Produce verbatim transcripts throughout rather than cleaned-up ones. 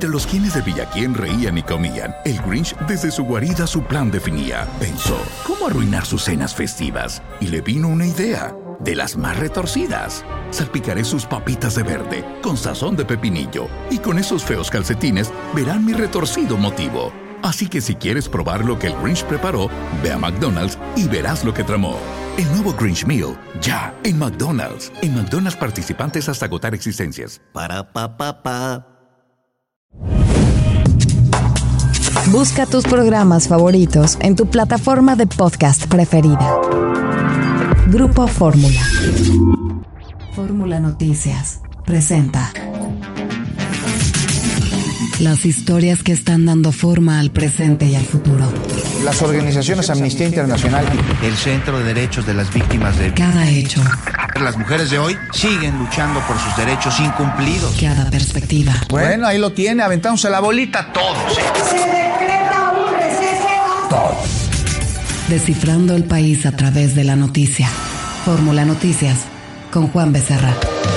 Entre los quienes de Villaquién reían y comían, el Grinch desde su guarida su plan definía. Pensó, ¿cómo arruinar sus cenas festivas? Y le vino una idea, de las más retorcidas. Salpicaré sus papitas de verde, con sazón de pepinillo, y con esos feos calcetines verán mi retorcido motivo. Así que si quieres probar lo que el Grinch preparó, ve a McDonald's y verás lo que tramó. El nuevo Grinch Meal, ya, en McDonald's. En McDonald's participantes hasta agotar existencias. Para pa pa pa. Busca tus programas favoritos en tu plataforma de podcast preferida. Grupo Fórmula. Fórmula Noticias presenta las historias que están dando forma al presente y al futuro. Las organizaciones Amnistía Internacional, el Centro de Derechos de las Víctimas de... Cada hecho. Las mujeres de hoy siguen luchando por sus derechos incumplidos. Cada perspectiva. Bueno, ahí lo tiene, aventándose la bolita todos. Se decreta un receso. Todos. Descifrando el país a través de la noticia. Fórmula Noticias, con Juan Becerra.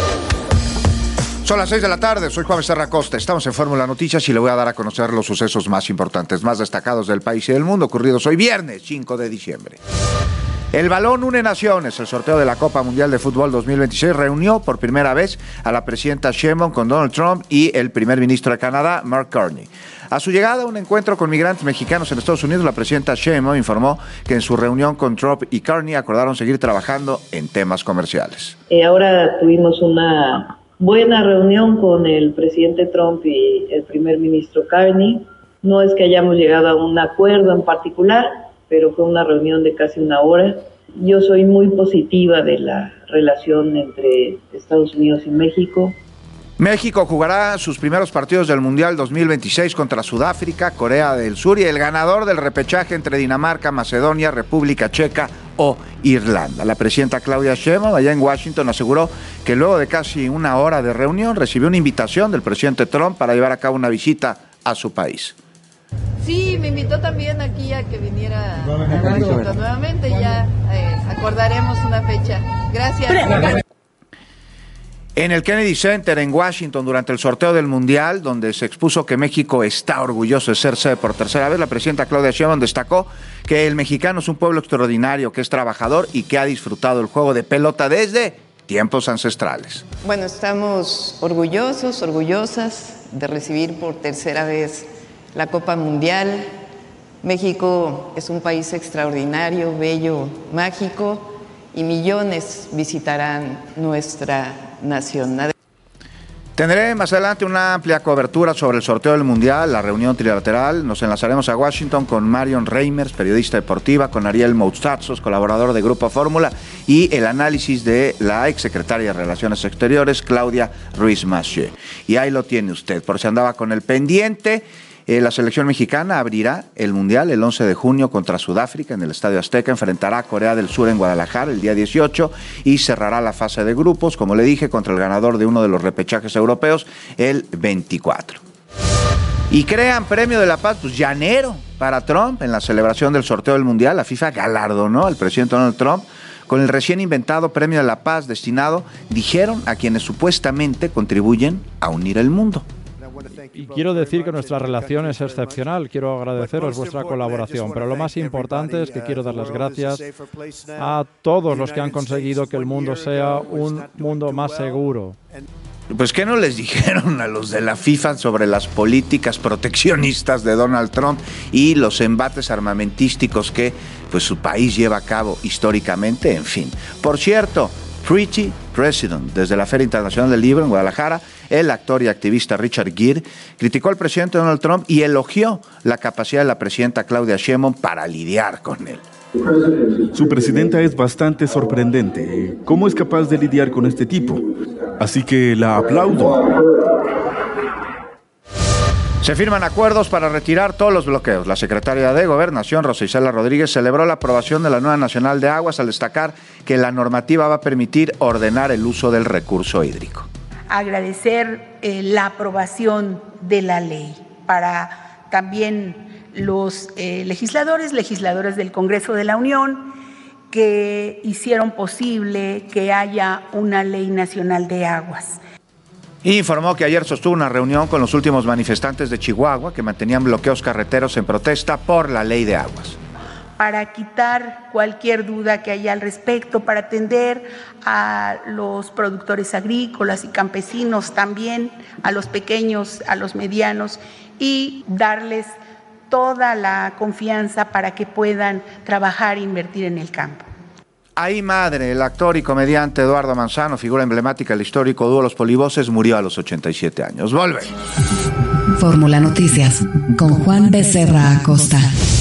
Son las seis de la tarde, soy Juan Becerra Costa, estamos en Fórmula Noticias y le voy a dar a conocer los sucesos más importantes, más destacados del país y del mundo, ocurridos hoy viernes cinco de diciembre. El Balón Une Naciones, el sorteo de la Copa Mundial de Fútbol dos mil veintiséis, reunió por primera vez a la presidenta Sheinbaum con Donald Trump y el primer ministro de Canadá, Mark Carney. A su llegada a un encuentro con migrantes mexicanos en Estados Unidos, la presidenta Sheinbaum informó que en su reunión con Trump y Carney acordaron seguir trabajando en temas comerciales. Eh, ahora tuvimos una buena reunión con el presidente Trump y el primer ministro Carney. No es que hayamos llegado a un acuerdo en particular, pero fue una reunión de casi una hora. Yo soy muy positiva de la relación entre Estados Unidos y México. México jugará sus primeros partidos del Mundial dos mil veintiséis contra Sudáfrica, Corea del Sur y el ganador del repechaje entre Dinamarca, Macedonia, República Checa o Irlanda. La presidenta Claudia Sheinbaum, allá en Washington, aseguró que luego de casi una hora de reunión recibió una invitación del presidente Trump para llevar a cabo una visita a su país. Sí, me invitó también aquí a que viniera a Washington nuevamente, ya eh, acordaremos una fecha. Gracias. En el Kennedy Center en Washington, durante el sorteo del Mundial, donde se expuso que México está orgulloso de ser sede por tercera vez, la presidenta Claudia Sheinbaum destacó que el mexicano es un pueblo extraordinario, que es trabajador y que ha disfrutado el juego de pelota desde tiempos ancestrales. Bueno, estamos orgullosos, orgullosas de recibir por tercera vez la Copa Mundial. México es un país extraordinario, bello, mágico, y millones visitarán nuestra nación. Tendré más adelante una amplia cobertura sobre el sorteo del Mundial, la reunión trilateral. Nos enlazaremos a Washington con Marion Reimers, periodista deportiva, con Ariel Moustazos, colaborador de Grupo Fórmula, y el análisis de la exsecretaria de Relaciones Exteriores, Claudia Ruiz Massieu. Y ahí lo tiene usted, por si andaba con el pendiente. Eh, la selección mexicana abrirá el Mundial el once de junio contra Sudáfrica en el Estadio Azteca, enfrentará a Corea del Sur en Guadalajara el día dieciocho y cerrará la fase de grupos, como le dije, contra el ganador de uno de los repechajes europeos el veinticuatro. Y crean Premio de la Paz, pues llanero para Trump en la celebración del sorteo del Mundial. La FIFA galardonó al presidente Donald Trump con el recién inventado Premio de la Paz destinado, dijeron, a quienes supuestamente contribuyen a unir el mundo. Y quiero decir que nuestra relación es excepcional, quiero agradeceros vuestra colaboración, pero lo más importante es que quiero dar las gracias a todos los que han conseguido que el mundo sea un mundo más seguro. Pues, ¿qué no les dijeron a los de la FIFA sobre las políticas proteccionistas de Donald Trump y los embates armamentísticos que pues, su país lleva a cabo históricamente? En fin. Por cierto, Pretty President, desde la Feria Internacional del Libro en Guadalajara, el actor y activista Richard Gere criticó al presidente Donald Trump y elogió la capacidad de la presidenta Claudia Sheinbaum para lidiar con él. Su presidenta es bastante sorprendente. ¿Cómo es capaz de lidiar con este tipo? Así que la aplaudo. Se firman acuerdos para retirar todos los bloqueos. La secretaria de Gobernación, Rosa Isela Rodríguez, celebró la aprobación de la nueva Nacional de Aguas al destacar que la normativa va a permitir ordenar el uso del recurso hídrico. Agradecer eh, la aprobación de la ley para también los eh, legisladores, legisladoras del Congreso de la Unión, que hicieron posible que haya una ley nacional de aguas. Informó que ayer sostuvo una reunión con los últimos manifestantes de Chihuahua que mantenían bloqueos carreteros en protesta por la ley de aguas. Para quitar cualquier duda que haya al respecto, para atender a los productores agrícolas y campesinos también, a los pequeños, a los medianos, y darles toda la confianza para que puedan trabajar e invertir en el campo. Ahí madre, el actor y comediante Eduardo Manzano, figura emblemática del histórico dúo Los Polivoces, murió a los ochenta y siete años. Volve. Fórmula Noticias, con Juan Becerra Acosta.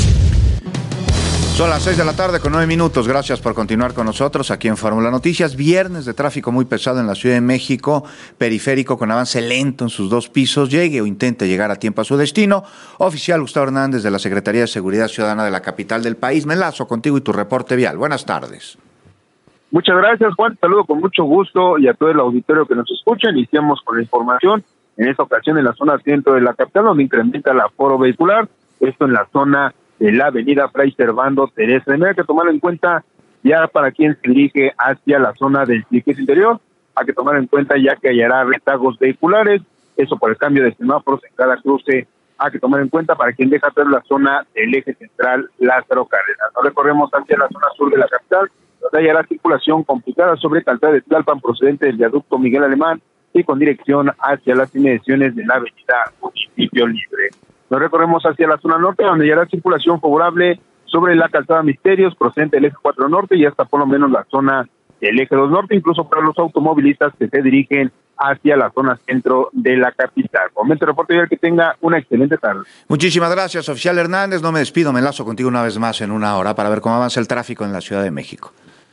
Son las seis de la tarde con nueve minutos. Gracias por continuar con nosotros aquí en Fórmula Noticias. Viernes de tráfico muy pesado en la Ciudad de México, periférico con avance lento en sus dos pisos. Llegue o intente llegar a tiempo a su destino. Oficial Gustavo Hernández de la Secretaría de Seguridad Ciudadana de la capital del país. Me enlazo contigo y tu reporte vial. Buenas tardes. Muchas gracias, Juan. Saludo con mucho gusto y a todo el auditorio que nos escucha. Iniciamos con la información. En esta ocasión en la zona centro de la capital, donde incrementa el aforo vehicular. Esto en la zona de la avenida Fray Servando Teresa. Hay que tomar en cuenta ya para quien se dirige hacia la zona del circuito interior, hay que tomar en cuenta ya que hallará retagos vehiculares, eso por el cambio de semáforos en cada cruce, hay que tomar en cuenta para quien deja atrás la zona del eje central Lázaro Cárdenas. Ahora recorremos hacia la zona sur de la capital, donde hallará circulación complicada sobre Calzada de Tlalpan procedente del viaducto Miguel Alemán y con dirección hacia las inmediaciones de la avenida Municipio Libre. Nos recorremos hacia la zona norte, donde ya la circulación favorable sobre la calzada Misterios, procedente del eje cuatro norte y hasta por lo menos la zona del eje dos norte, incluso para los automovilistas que se dirigen hacia la zona centro de la capital. Comento el reporte y que tenga una excelente tarde. Muchísimas gracias, oficial Hernández. No me despido, me enlazo contigo una vez más en una hora para ver cómo avanza el tráfico en la Ciudad de México.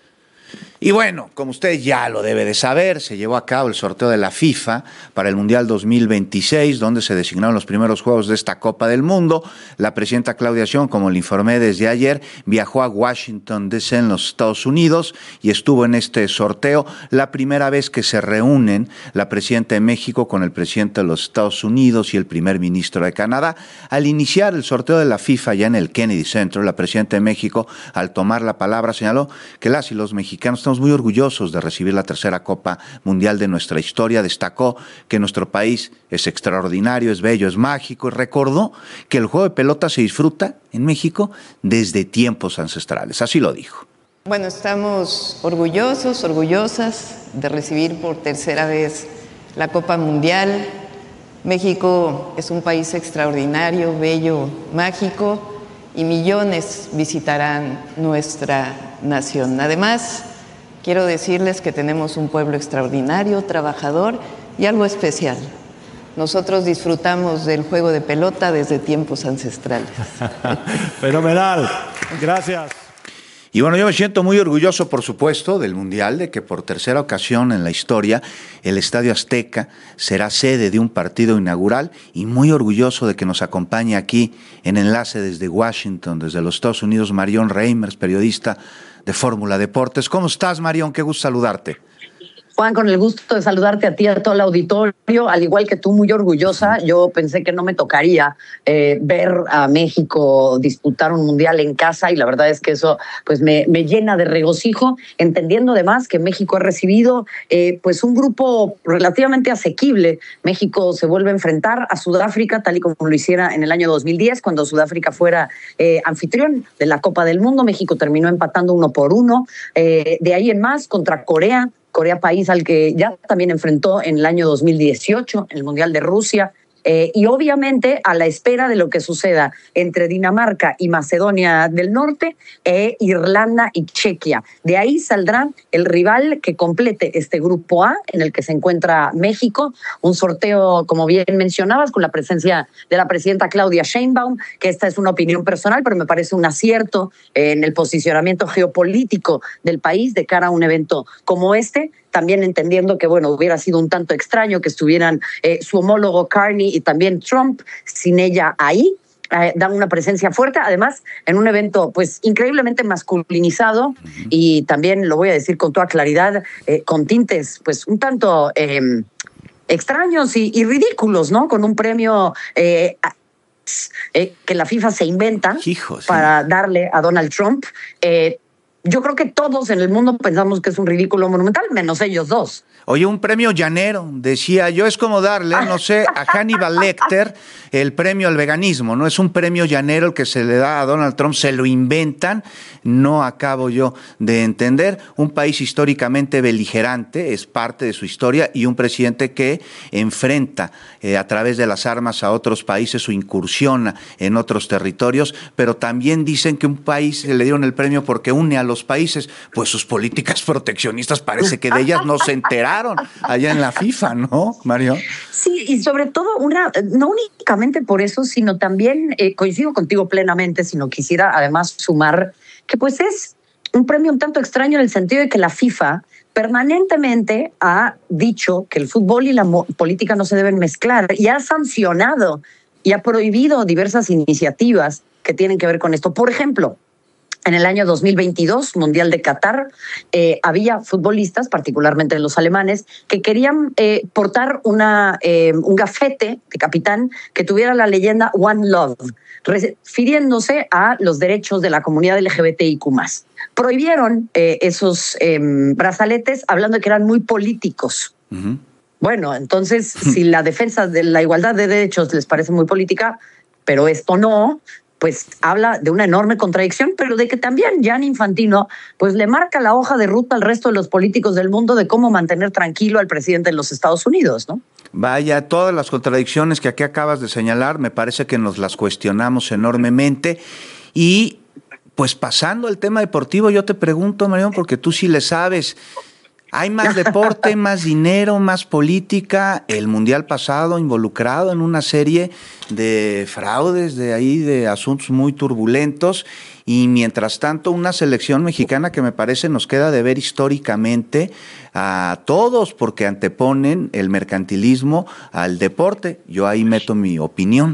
Y bueno, como usted ya lo debe de saber, se llevó a cabo el sorteo de la FIFA para el Mundial dos mil veintiséis, donde se designaron los primeros juegos de esta Copa del Mundo. La presidenta Claudia Sheinbaum, como le informé desde ayer, viajó a Washington D C en los Estados Unidos y estuvo en este sorteo. La primera vez que se reúnen la presidenta de México con el presidente de los Estados Unidos y el primer ministro de Canadá. Al iniciar el sorteo de la FIFA ya en el Kennedy Center, la presidenta de México, al tomar la palabra, señaló que las y los mexicanos estamos muy orgullosos de recibir la tercera Copa Mundial de nuestra historia. Destacó que nuestro país es extraordinario, es bello, es mágico, y recordó que el juego de pelota se disfruta en México desde tiempos ancestrales. Así lo dijo. Bueno, estamos orgullosos, orgullosas de recibir por tercera vez la Copa Mundial. México es un país extraordinario, bello, mágico, y millones visitarán nuestra nación. Además, quiero decirles que tenemos un pueblo extraordinario, trabajador y algo especial. Nosotros disfrutamos del juego de pelota desde tiempos ancestrales. Fenomenal. Gracias. Y bueno, yo me siento muy orgulloso, por supuesto, del Mundial, de que por tercera ocasión en la historia el Estadio Azteca será sede de un partido inaugural, y muy orgulloso de que nos acompañe aquí en enlace desde Washington, desde los Estados Unidos, Marión Reimers, periodista de Fórmula Deportes. ¿Cómo estás, Marión? Qué gusto saludarte. Juan, con el gusto de saludarte a ti, a todo el auditorio, al igual que tú, muy orgullosa. Yo pensé que no me tocaría eh, ver a México disputar un mundial en casa, y la verdad es que eso pues me, me llena de regocijo, entendiendo además que México ha recibido eh, pues un grupo relativamente asequible. México se vuelve a enfrentar a Sudáfrica, tal y como lo hiciera en el año dos mil diez, cuando Sudáfrica fuera eh, anfitrión de la Copa del Mundo. México terminó empatando uno por uno. Eh, de ahí en más, contra Corea, Corea, país al que ya también enfrentó en el año dos mil dieciocho, en el Mundial de Rusia, eh, y obviamente a la espera de lo que suceda entre Dinamarca y Macedonia del Norte, e Irlanda y Chequia. De ahí saldrá el rival que complete este grupo A, en el que se encuentra México. Un sorteo, como bien mencionabas, con la presencia de la presidenta Claudia Sheinbaum, que esta es una opinión personal, pero me parece un acierto en el posicionamiento geopolítico del país de cara a un evento como este. También entendiendo que, bueno, hubiera sido un tanto extraño que estuvieran eh, su homólogo Carney y también Trump sin ella ahí. Eh, dan una presencia fuerte, además en un evento pues increíblemente masculinizado, uh-huh. Y también lo voy a decir con toda claridad, eh, con tintes pues un tanto eh, extraños y, y ridículos, ¿no? Con un premio eh, eh, que la FIFA se inventa, Hijo, sí. para darle a Donald Trump. Eh, yo creo que todos en el mundo pensamos que es un ridículo monumental, menos ellos dos. Oye, un premio llanero, decía yo, es como darle, no sé, a Hannibal Lecter el premio al veganismo, ¿no? Es un premio llanero el que se le da a Donald Trump, se lo inventan, no acabo yo de entender. Un país históricamente beligerante, es parte de su historia, y un presidente que enfrenta eh, a través de las armas a otros países o incursiona en otros territorios, pero también dicen que un país se le dieron el premio porque une a los países, pues sus políticas proteccionistas parece que de ellas no se enteraron allá en la FIFA, ¿no, Mario? Sí, y sobre todo, una no únicamente por eso, sino también, eh, coincido contigo plenamente, sino quisiera además sumar que pues es un premio un tanto extraño en el sentido de que la FIFA permanentemente ha dicho que el fútbol y la política no se deben mezclar y ha sancionado y ha prohibido diversas iniciativas que tienen que ver con esto. Por ejemplo, en el año dos mil veintidós, Mundial de Qatar, eh, había futbolistas, particularmente los alemanes, que querían eh, portar una, eh, un gafete de capitán que tuviera la leyenda One Love, refiriéndose a los derechos de la comunidad L G B T I Q más. Prohibieron eh, esos eh, brazaletes hablando de que eran muy políticos. Uh-huh. Bueno, entonces, si la defensa de la igualdad de derechos les parece muy política, pero esto no, pues habla de una enorme contradicción, pero de que también Gianni Infantino pues le marca la hoja de ruta al resto de los políticos del mundo de cómo mantener tranquilo al presidente de los Estados Unidos, ¿no? Vaya, todas las contradicciones que aquí acabas de señalar, me parece que nos las cuestionamos enormemente. Y pues pasando al tema deportivo, yo te pregunto, Marión, porque tú sí le sabes, ¿hay más deporte, más dinero, más política? El Mundial pasado involucrado en una serie de fraudes, de ahí, de asuntos muy turbulentos, y mientras tanto una selección mexicana que me parece nos queda de ver históricamente a todos, porque anteponen el mercantilismo al deporte. Yo ahí meto mi opinión.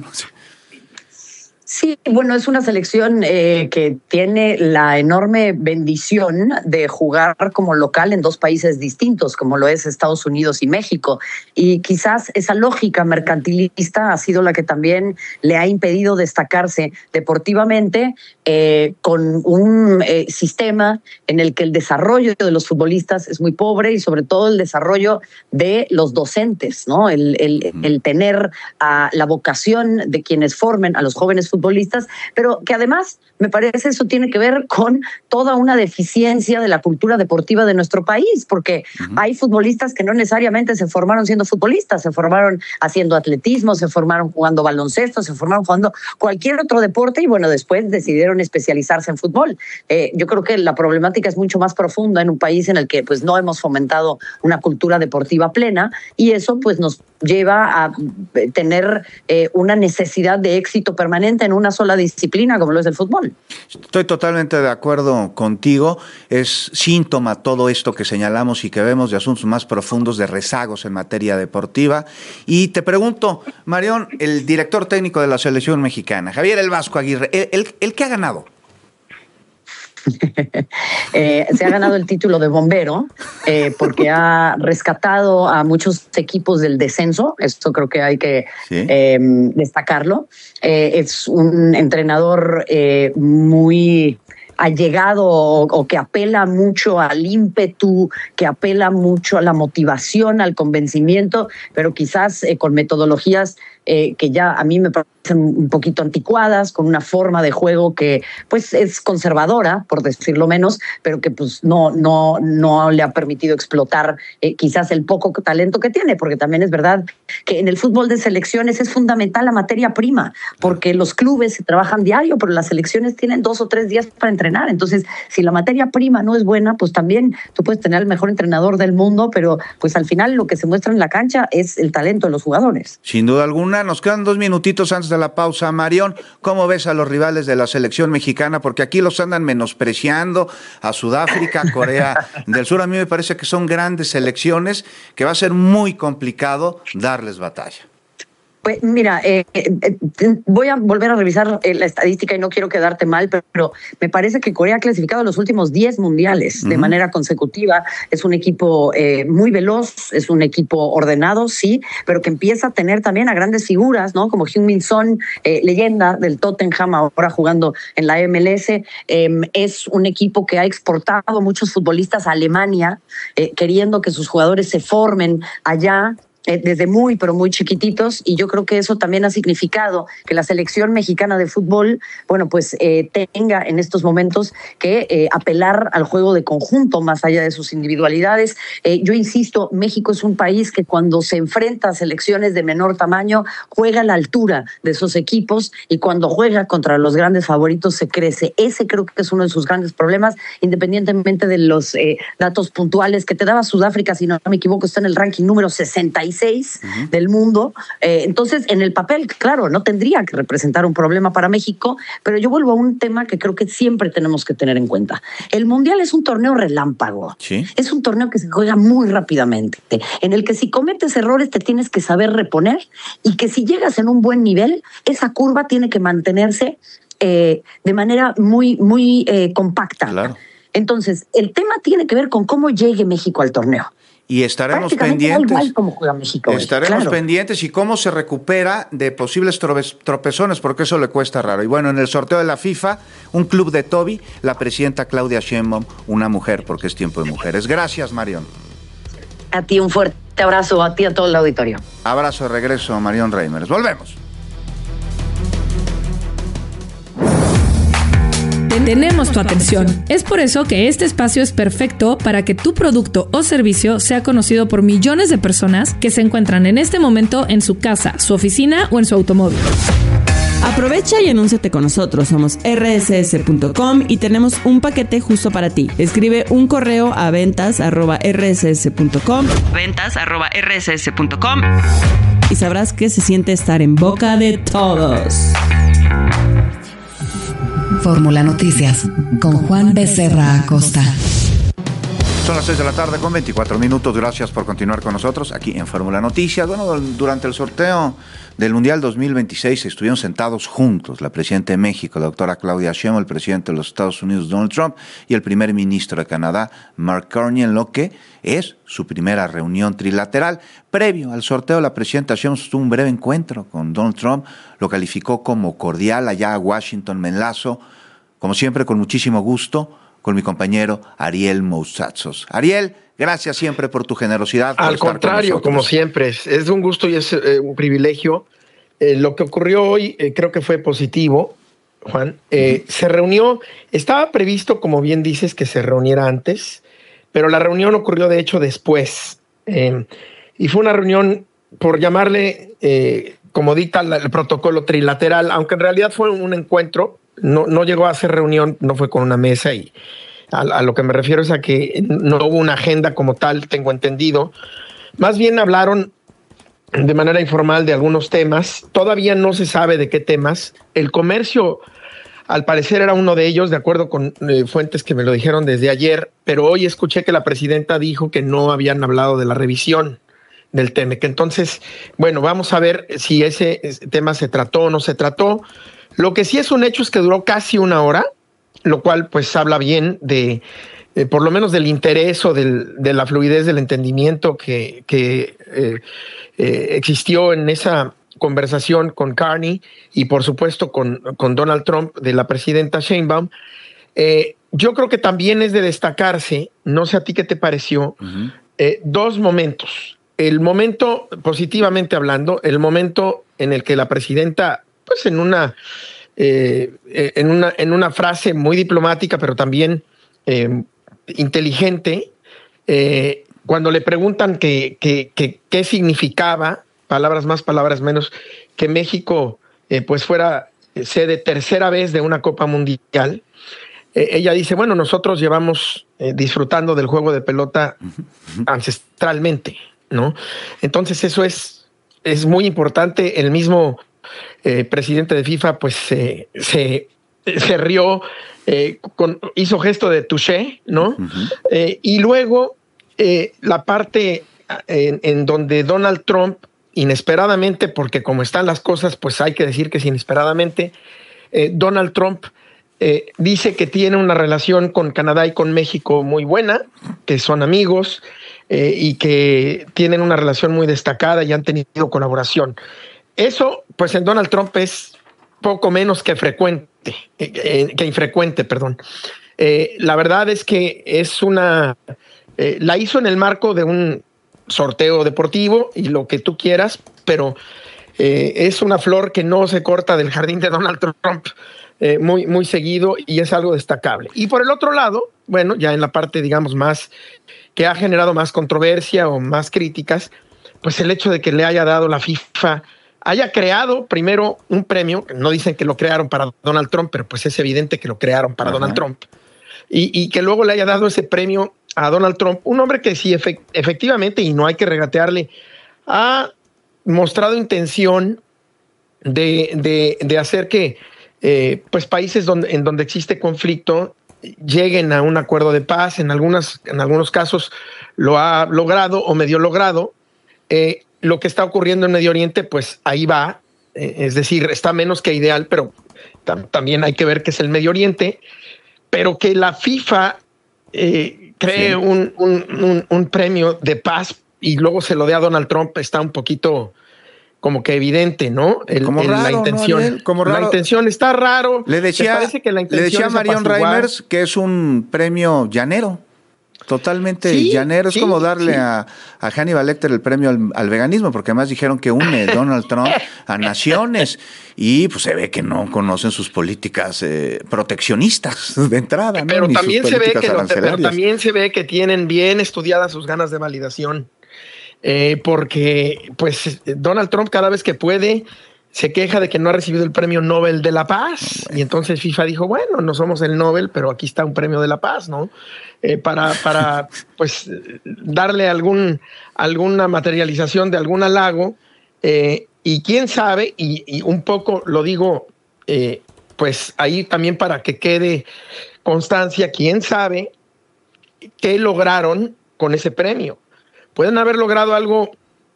Sí, bueno, es una selección eh, que tiene la enorme bendición de jugar como local en dos países distintos, como lo es Estados Unidos y México. Y quizás esa lógica mercantilista ha sido la que también le ha impedido destacarse deportivamente eh, con un eh, sistema en el que el desarrollo de los futbolistas es muy pobre y sobre todo el desarrollo de los docentes, ¿no? El, el, el tener a la vocación de quienes formen a los jóvenes futbolistas futbolistas, pero que además me parece eso tiene que ver con toda una deficiencia de la cultura deportiva de nuestro país, porque uh-huh. hay futbolistas que no necesariamente se formaron siendo futbolistas, se formaron haciendo atletismo, se formaron jugando baloncesto, se formaron jugando cualquier otro deporte y bueno, después decidieron especializarse en fútbol. Eh, yo creo que la problemática es mucho más profunda en un país en el que pues no hemos fomentado una cultura deportiva plena y eso pues nos lleva a tener eh, una necesidad de éxito permanente en una sola disciplina como lo es el fútbol. Estoy totalmente de acuerdo contigo. Es síntoma todo esto que señalamos y que vemos de asuntos más profundos, de rezagos en materia deportiva. Y te pregunto, Marión, el director técnico de la selección mexicana, Javier El Vasco Aguirre, ¿el, el, el qué ha ganado? eh, se ha ganado el título de bombero eh, porque ha rescatado a muchos equipos del descenso. Esto creo que hay que ¿Sí? eh, destacarlo. Eh, es un entrenador eh, muy allegado o, o que apela mucho al ímpetu, que apela mucho a la motivación, al convencimiento, pero quizás eh, con metodologías eh, que ya a mí me parecen un poquito anticuadas, con una forma de juego que pues es conservadora, por decirlo menos, pero que pues no, no, no le ha permitido explotar eh, quizás el poco talento que tiene, porque también es verdad que en el fútbol de selecciones es fundamental la materia prima, porque los clubes se trabajan diario, pero las selecciones tienen dos o tres días para entrenar. Entonces, si la materia prima no es buena, pues también tú puedes tener el mejor entrenador del mundo, pero pues al final lo que se muestra en la cancha es el talento de los jugadores. Sin duda alguna. Nos quedan dos minutitos antes de la pausa. Marión, ¿cómo ves a los rivales de la selección mexicana? Porque aquí los andan menospreciando, a Sudáfrica, a Corea del Sur. A mí me parece que son grandes selecciones que va a ser muy complicado darles batalla. Pues mira, eh, eh, voy a volver a revisar eh, la estadística y no quiero quedarte mal, pero, pero me parece que Corea ha clasificado los últimos diez mundiales uh-huh. de manera consecutiva. Es un equipo eh, muy veloz, es un equipo ordenado, sí, pero que empieza a tener también a grandes figuras, ¿no? Como Heung-min Son, eh, leyenda del Tottenham, ahora jugando en la M L S. Eh, es un equipo que ha exportado muchos futbolistas a Alemania, eh, queriendo que sus jugadores se formen allá desde muy, pero muy chiquititos, y yo creo que eso también ha significado que la selección mexicana de fútbol, bueno, pues eh, tenga en estos momentos que eh, apelar al juego de conjunto más allá de sus individualidades. Eh, yo insisto, México es un país que cuando se enfrenta a selecciones de menor tamaño, juega a la altura de esos equipos, y cuando juega contra los grandes favoritos se crece. Ese creo que es uno de sus grandes problemas, independientemente de los eh, datos puntuales que te daba Sudáfrica, si no me equivoco, está en el ranking número sesenta y seis uh-huh. del mundo. Eh, entonces, en el papel, claro, no tendría que representar un problema para México, pero yo vuelvo a un tema que creo que siempre tenemos que tener en cuenta. El Mundial es un torneo relámpago. ¿Sí? Es un torneo que se juega muy rápidamente, en el que si cometes errores te tienes que saber reponer, y que si llegas en un buen nivel, esa curva tiene que mantenerse eh, de manera muy, muy eh, compacta. Claro. Entonces, el tema tiene que ver con cómo llegue México al torneo. Y estaremos pendientes. Igual como juega México estaremos claro. pendientes y cómo se recupera de posibles tropezones, porque eso le cuesta raro. Y bueno, en el sorteo de la FIFA, un club de Toby, la presidenta Claudia Sheinbaum, una mujer, porque es tiempo de mujeres. Gracias, Marión. A ti un fuerte abrazo, a ti a todo el auditorio. Abrazo de regreso, Marión Reimers. Volvemos. Tenemos tu atención. Es por eso que este espacio es perfecto para que tu producto o servicio sea conocido por millones de personas que se encuentran en este momento en su casa, su oficina o en su automóvil. Aprovecha y anúnciate con nosotros. Somos erre ese ese punto com y tenemos un paquete justo para ti. Escribe un correo a ventas arroba erre ese ese punto com ventas arroba erre ese ese punto com y sabrás qué se siente estar en boca de todos. Fórmula Noticias con Juan Becerra Acosta. Son las seis de la tarde con veinticuatro minutos. Gracias por continuar con nosotros aquí en Fórmula Noticias. Bueno, durante el sorteo del Mundial dos mil veintiséis estuvieron sentados juntos la presidenta de México, la doctora Claudia Sheinbaum, el presidente de los Estados Unidos, Donald Trump, y el primer ministro de Canadá, Mark Carney, en lo que es su primera reunión trilateral. Previo al sorteo, la presidenta Sheinbaum tuvo un breve encuentro con Donald Trump, lo calificó como cordial. Allá a Washington me enlazo, como siempre, con muchísimo gusto, con mi compañero Ariel Moutsatsos. Ariel, gracias siempre por tu generosidad. Por Al contrario, como siempre, es, es un gusto y es eh, un privilegio. Eh, lo que ocurrió hoy eh, creo que fue positivo, Juan. Eh, uh-huh. Se reunió, estaba previsto, como bien dices, que se reuniera antes, pero la reunión ocurrió de hecho después. Eh, y fue una reunión, por llamarle, eh, como dicta el, el protocolo trilateral, aunque en realidad fue un encuentro. No, no llegó a ser reunión, no fue con una mesa, y a, a lo que me refiero es a que no hubo una agenda como tal, tengo entendido. Más bien hablaron de manera informal de algunos temas. Todavía no se sabe de qué temas. El comercio, al parecer, era uno de ellos, de acuerdo con eh, fuentes que me lo dijeron desde ayer, pero hoy escuché que la presidenta dijo que no habían hablado de la revisión del T E M E C. Entonces, bueno, vamos a ver si ese, ese tema se trató o no se trató. Lo que sí es un hecho es que duró casi una hora, lo cual pues habla bien de, eh, por lo menos del interés o del, de la fluidez del entendimiento que, que eh, eh, existió en esa conversación con Carney y por supuesto con, con Donald Trump de la presidenta Sheinbaum. Eh, yo creo que también es de destacarse, no sé a ti qué te pareció, uh-huh. eh, dos momentos. El momento, positivamente hablando, el momento en el que la presidenta, pues en una, eh, en una, en una frase muy diplomática, pero también eh, inteligente, eh, cuando le preguntan qué que, que, que significaba, palabras más, palabras menos, que México eh, pues fuera sede tercera vez de una Copa Mundial, eh, ella dice, bueno, nosotros llevamos eh, disfrutando del juego de pelota ancestralmente, ¿no? Entonces eso es, es muy importante. El mismo Eh, presidente de FIFA pues eh, se, se rió, eh, con, hizo gesto de touché, ¿no? Uh-huh. Eh, y luego eh, la parte en, en donde Donald Trump inesperadamente, porque como están las cosas, pues hay que decir que es inesperadamente, eh, Donald Trump eh, dice que tiene una relación con Canadá y con México muy buena, que son amigos eh, y que tienen una relación muy destacada y han tenido colaboración. Eso, pues en Donald Trump es poco menos que frecuente, eh, que infrecuente, perdón. Eh, la verdad es que es una... Eh, la hizo en el marco de un sorteo deportivo y lo que tú quieras, pero eh, es una flor que no se corta del jardín de Donald Trump eh, muy, muy seguido y es algo destacable. Y por el otro lado, bueno, ya en la parte, digamos, más que ha generado más controversia o más críticas, pues el hecho de que le haya dado la FIFA, haya creado primero un premio, no dicen que lo crearon para Donald Trump, pero pues es evidente que lo crearon para Ajá. Donald Trump, y, y que luego le haya dado ese premio a Donald Trump, un hombre que sí efect- efectivamente, y no hay que regatearle, ha mostrado intención de, de, de hacer que eh, pues países donde, en donde existe conflicto lleguen a un acuerdo de paz. En, algunas, en algunos casos lo ha logrado o medio logrado. Eh, lo que está ocurriendo en Medio Oriente, pues ahí va, eh, es decir, está menos que ideal, pero tam- también hay que ver que es el Medio Oriente, pero que la FIFA eh, cree sí. un, un, un, un premio de paz y luego se lo dé a Donald Trump está un poquito como que evidente, ¿no? El, como el, raro, la intención. ¿No, como raro. La intención está raro. Le decía, parece que la intención le decía a Marion Reimers que es un premio llanero. Totalmente sí, llanero, es sí, como darle sí. a, a Hannibal Lecter el premio al, al veganismo, porque además dijeron que une Donald Trump a naciones y pues se ve que no conocen sus políticas eh, proteccionistas de entrada, ¿no? Pero Ni también sus se ve que lo, pero también se ve que tienen bien estudiadas sus ganas de validación, eh, porque pues Donald Trump cada vez que puede se queja de que no ha recibido el premio Nobel de la Paz. Bueno. Y entonces FIFA dijo, bueno, no somos el Nobel, pero aquí está un premio de la paz, ¿no? Eh, para, para pues, darle algún, alguna materialización de algún halago. Eh, y quién sabe, y, y un poco lo digo, eh, pues ahí también para que quede constancia, quién sabe qué lograron con ese premio. Pueden haber logrado algo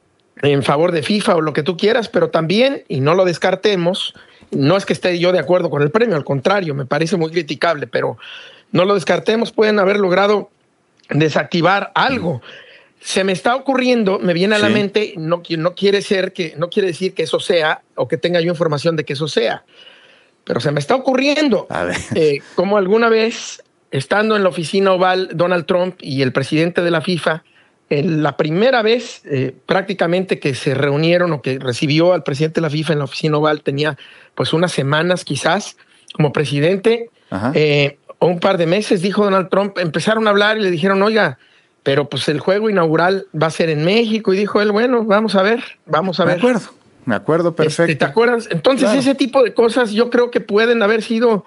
en favor de FIFA o lo que tú quieras, pero también, y no lo descartemos, no es que esté yo de acuerdo con el premio, al contrario, me parece muy criticable, pero no lo descartemos, pueden haber logrado desactivar algo. Se me está ocurriendo, me viene a sí. la mente, no, no quiere ser que, no quiere decir que eso sea, o que tenga yo información de que eso sea, pero se me está ocurriendo, eh, como alguna vez, estando en la oficina oval, Donald Trump y el presidente de la FIFA, la primera vez eh, prácticamente que se reunieron o que recibió al presidente de la FIFA en la oficina oval tenía pues unas semanas quizás como presidente eh, o un par de meses, dijo Donald Trump, empezaron a hablar y le dijeron, oiga, pero pues el juego inaugural va a ser en México, y dijo él, bueno, vamos a ver, vamos a ver. Me acuerdo, me acuerdo perfecto. Este, ¿te acuerdas? Entonces claro. ese tipo de cosas yo creo que pueden haber sido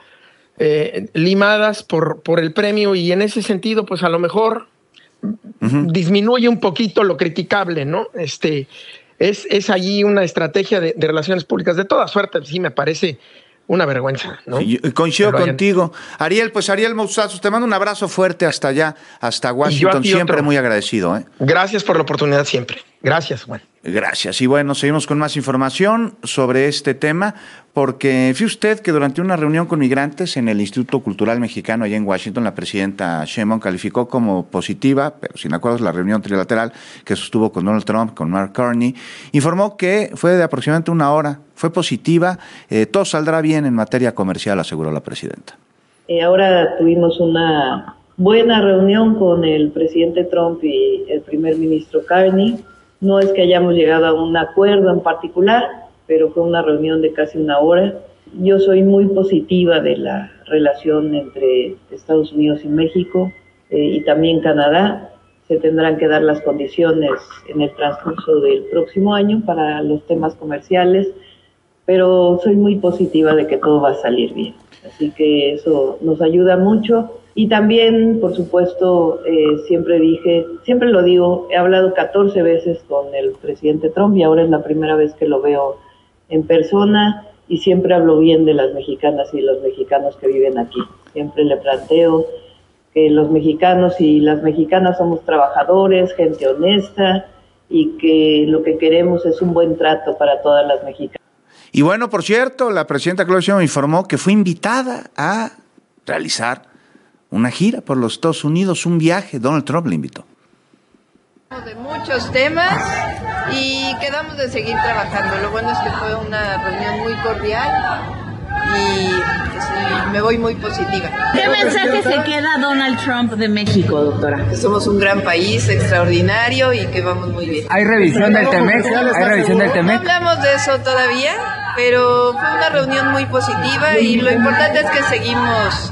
eh, limadas por, por el premio, y en ese sentido pues a lo mejor Uh-huh. disminuye un poquito lo criticable, ¿no? Este, es, es allí una estrategia de, de relaciones públicas. De todas suertes, sí me parece una vergüenza, ¿no? Sí, coincido contigo. Ariel, pues Ariel Moustazos, te mando un abrazo fuerte hasta allá, hasta Washington, siempre otro. Muy agradecido, ¿eh? Gracias por la oportunidad siempre. Gracias, Juan. Gracias. Y bueno, seguimos con más información sobre este tema, porque fíjese usted que durante una reunión con migrantes en el Instituto Cultural Mexicano allá en Washington, la presidenta Sheinbaum calificó como positiva, pero sin acuerdos, la reunión trilateral que sostuvo con Donald Trump, con Mark Carney. Informó que fue de aproximadamente una hora, fue positiva, eh, todo saldrá bien en materia comercial, aseguró la presidenta. Eh, ahora tuvimos una buena reunión con el presidente Trump y el primer ministro Carney. No es que hayamos llegado a un acuerdo en particular, pero fue una reunión de casi una hora. Yo soy muy positiva de la relación entre Estados Unidos y México eh, y también Canadá. Se tendrán que dar las condiciones en el transcurso del próximo año para los temas comerciales, pero soy muy positiva de que todo va a salir bien. Así que eso nos ayuda mucho. Y también, por supuesto, eh, siempre dije, siempre lo digo, he hablado catorce veces con el presidente Trump y ahora es la primera vez que lo veo en persona, y siempre hablo bien de las mexicanas y los mexicanos que viven aquí. Siempre le planteo que los mexicanos y las mexicanas somos trabajadores, gente honesta, y que lo que queremos es un buen trato para todas las mexicanas. Y bueno, por cierto, la presidenta Claudia Sheinbaum informó que fue invitada a realizar una gira por los Estados Unidos, un viaje. Donald Trump le invitó. De muchos temas y quedamos de seguir trabajando. Lo bueno es que fue una reunión muy cordial y pues, me voy muy positiva. ¿Qué mensaje se queda Donald Trump de México, doctora? Que somos un gran país, extraordinario y que vamos muy bien. ¿Hay revisión del Temec? ¿Hay revisión del Temec? No hablamos de eso todavía, pero fue una reunión muy positiva y lo importante es que seguimos,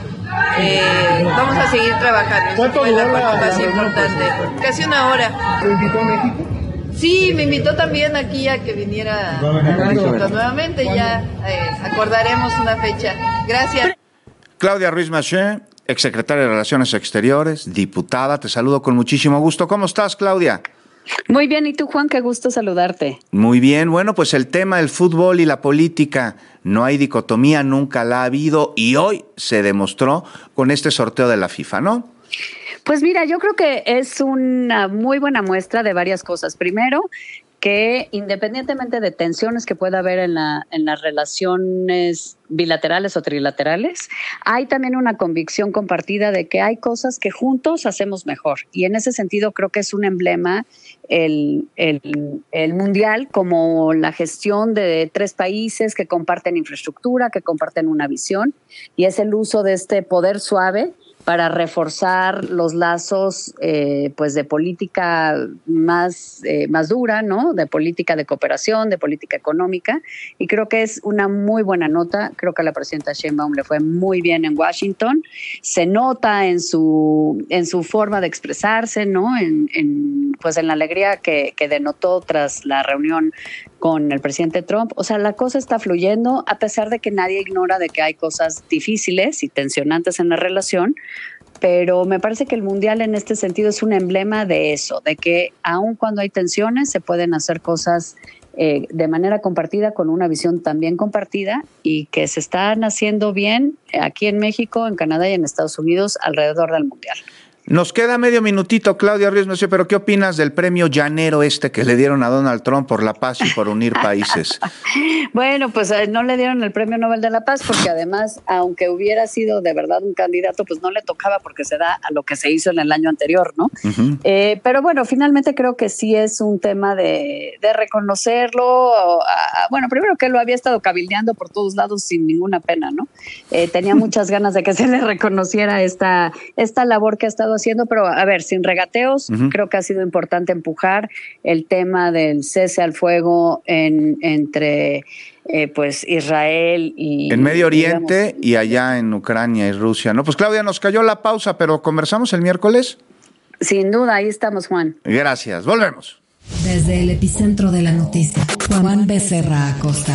eh, vamos a seguir trabajando. Eso fue la parte más importante. Casi una hora. ¿Te invitó a México? Sí, me invitó también aquí a que viniera a México nuevamente. Ya eh, acordaremos una fecha. Gracias. Claudia Ruiz Massieu, exsecretaria de Relaciones Exteriores, diputada, te saludo con muchísimo gusto. ¿Cómo estás, Claudia? Muy bien, ¿y tú, Juan? Qué gusto saludarte. Muy bien, bueno, pues el tema del fútbol y la política, no hay dicotomía, nunca la ha habido y hoy se demostró con este sorteo de la FIFA, ¿no? Pues mira, yo creo que es una muy buena muestra de varias cosas. Primero, que independientemente de tensiones que pueda haber en, la, en las relaciones bilaterales o trilaterales, hay también una convicción compartida de que hay cosas que juntos hacemos mejor. Y en ese sentido creo que es un emblema el, el, el mundial como la gestión de tres países que comparten infraestructura, que comparten una visión, y es el uso de este poder suave para reforzar los lazos eh, pues de política más, eh, más dura, ¿no? De política de cooperación, de política económica, y creo que es una muy buena nota. Creo que a la presidenta Sheinbaum le fue muy bien en Washington, se nota en su, en su forma de expresarse, ¿no? En, en, pues en la alegría que, que denotó tras la reunión con el presidente Trump. O sea, la cosa está fluyendo, a pesar de que nadie ignora de que hay cosas difíciles y tensionantes en la relación, pero me parece que el Mundial en este sentido es un emblema de eso, de que aun cuando hay tensiones se pueden hacer cosas eh, de manera compartida, con una visión también compartida, y que se están haciendo bien aquí en México, en Canadá y en Estados Unidos alrededor del Mundial. Nos queda medio minutito, Claudia Ruiz Massieu, pero ¿qué opinas del premio llanero este que le dieron a Donald Trump por la paz y por unir países? Bueno, pues eh, no le dieron el premio Nobel de la Paz porque además, aunque hubiera sido de verdad un candidato, pues no le tocaba porque se da a lo que se hizo en el año anterior, ¿no? Uh-huh. Eh, pero bueno, finalmente creo que sí es un tema de, de reconocerlo. A, bueno, primero que lo había estado cabildeando por todos lados sin ninguna pena, ¿no? Eh, tenía muchas ganas de que se le reconociera esta, esta labor que ha estado haciendo, pero a ver, sin regateos, uh-huh. Creo que ha sido importante empujar el tema del cese al fuego en, entre eh, pues Israel y... En Medio Oriente, digamos, y allá en Ucrania y Rusia, ¿no? Pues Claudia, nos cayó la pausa, pero ¿conversamos el miércoles? Sin duda, ahí estamos, Juan. Gracias, volvemos. Desde el epicentro de la noticia, Juan Becerra Acosta.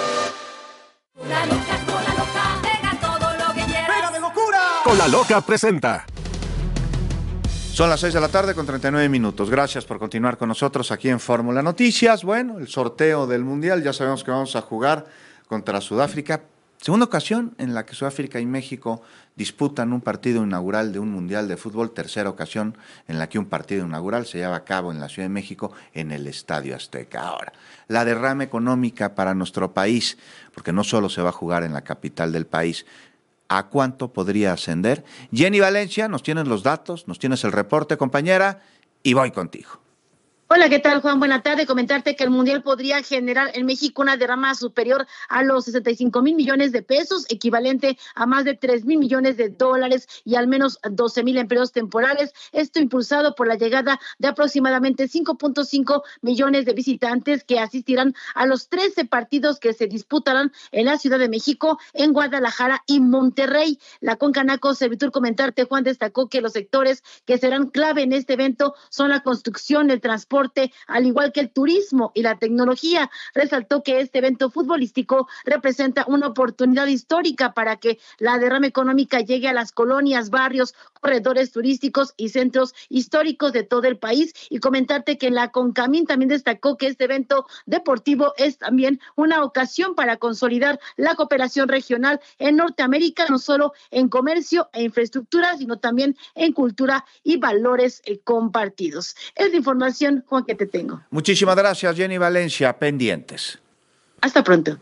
Con la Loca presenta. Son las seis de la tarde con treinta y nueve minutos. Gracias por continuar con nosotros aquí en Fórmula Noticias. Bueno, el sorteo del Mundial, ya sabemos que vamos a jugar contra Sudáfrica. Segunda ocasión en la que Sudáfrica y México disputan un partido inaugural de un Mundial de Fútbol. Tercera ocasión en la que un partido inaugural se lleva a cabo en la Ciudad de México en el Estadio Azteca. Ahora, la derrama económica para nuestro país, porque no solo se va a jugar en la capital del país, ¿a cuánto podría ascender? Jenny Valencia, nos tienes los datos, nos tienes el reporte, compañera, y voy contigo. Hola, ¿qué tal, Juan? Buena tarde. Comentarte que el Mundial podría generar en México una derrama superior a los sesenta y cinco mil millones de pesos, equivalente a más de tres mil millones de dólares y al menos doce mil empleos temporales. Esto impulsado por la llegada de aproximadamente cinco punto cinco millones de visitantes que asistirán a los trece partidos que se disputarán en la Ciudad de México, en Guadalajara y Monterrey. La Concanaco Servitur, comentarte, Juan, destacó que los sectores que serán clave en este evento son la construcción, el transporte, al igual que el turismo y la tecnología. Resaltó que este evento futbolístico representa una oportunidad histórica para que la derrama económica llegue a las colonias, barrios, corredores turísticos y centros históricos de todo el país. Y comentarte que la CONCAMIN también destacó que este evento deportivo es también una ocasión para consolidar la cooperación regional en Norteamérica, no solo en comercio e infraestructura, sino también en cultura y valores eh, compartidos. Es la información Juan, que te tengo. Muchísimas gracias, Jenny Valencia. Pendientes. Hasta pronto.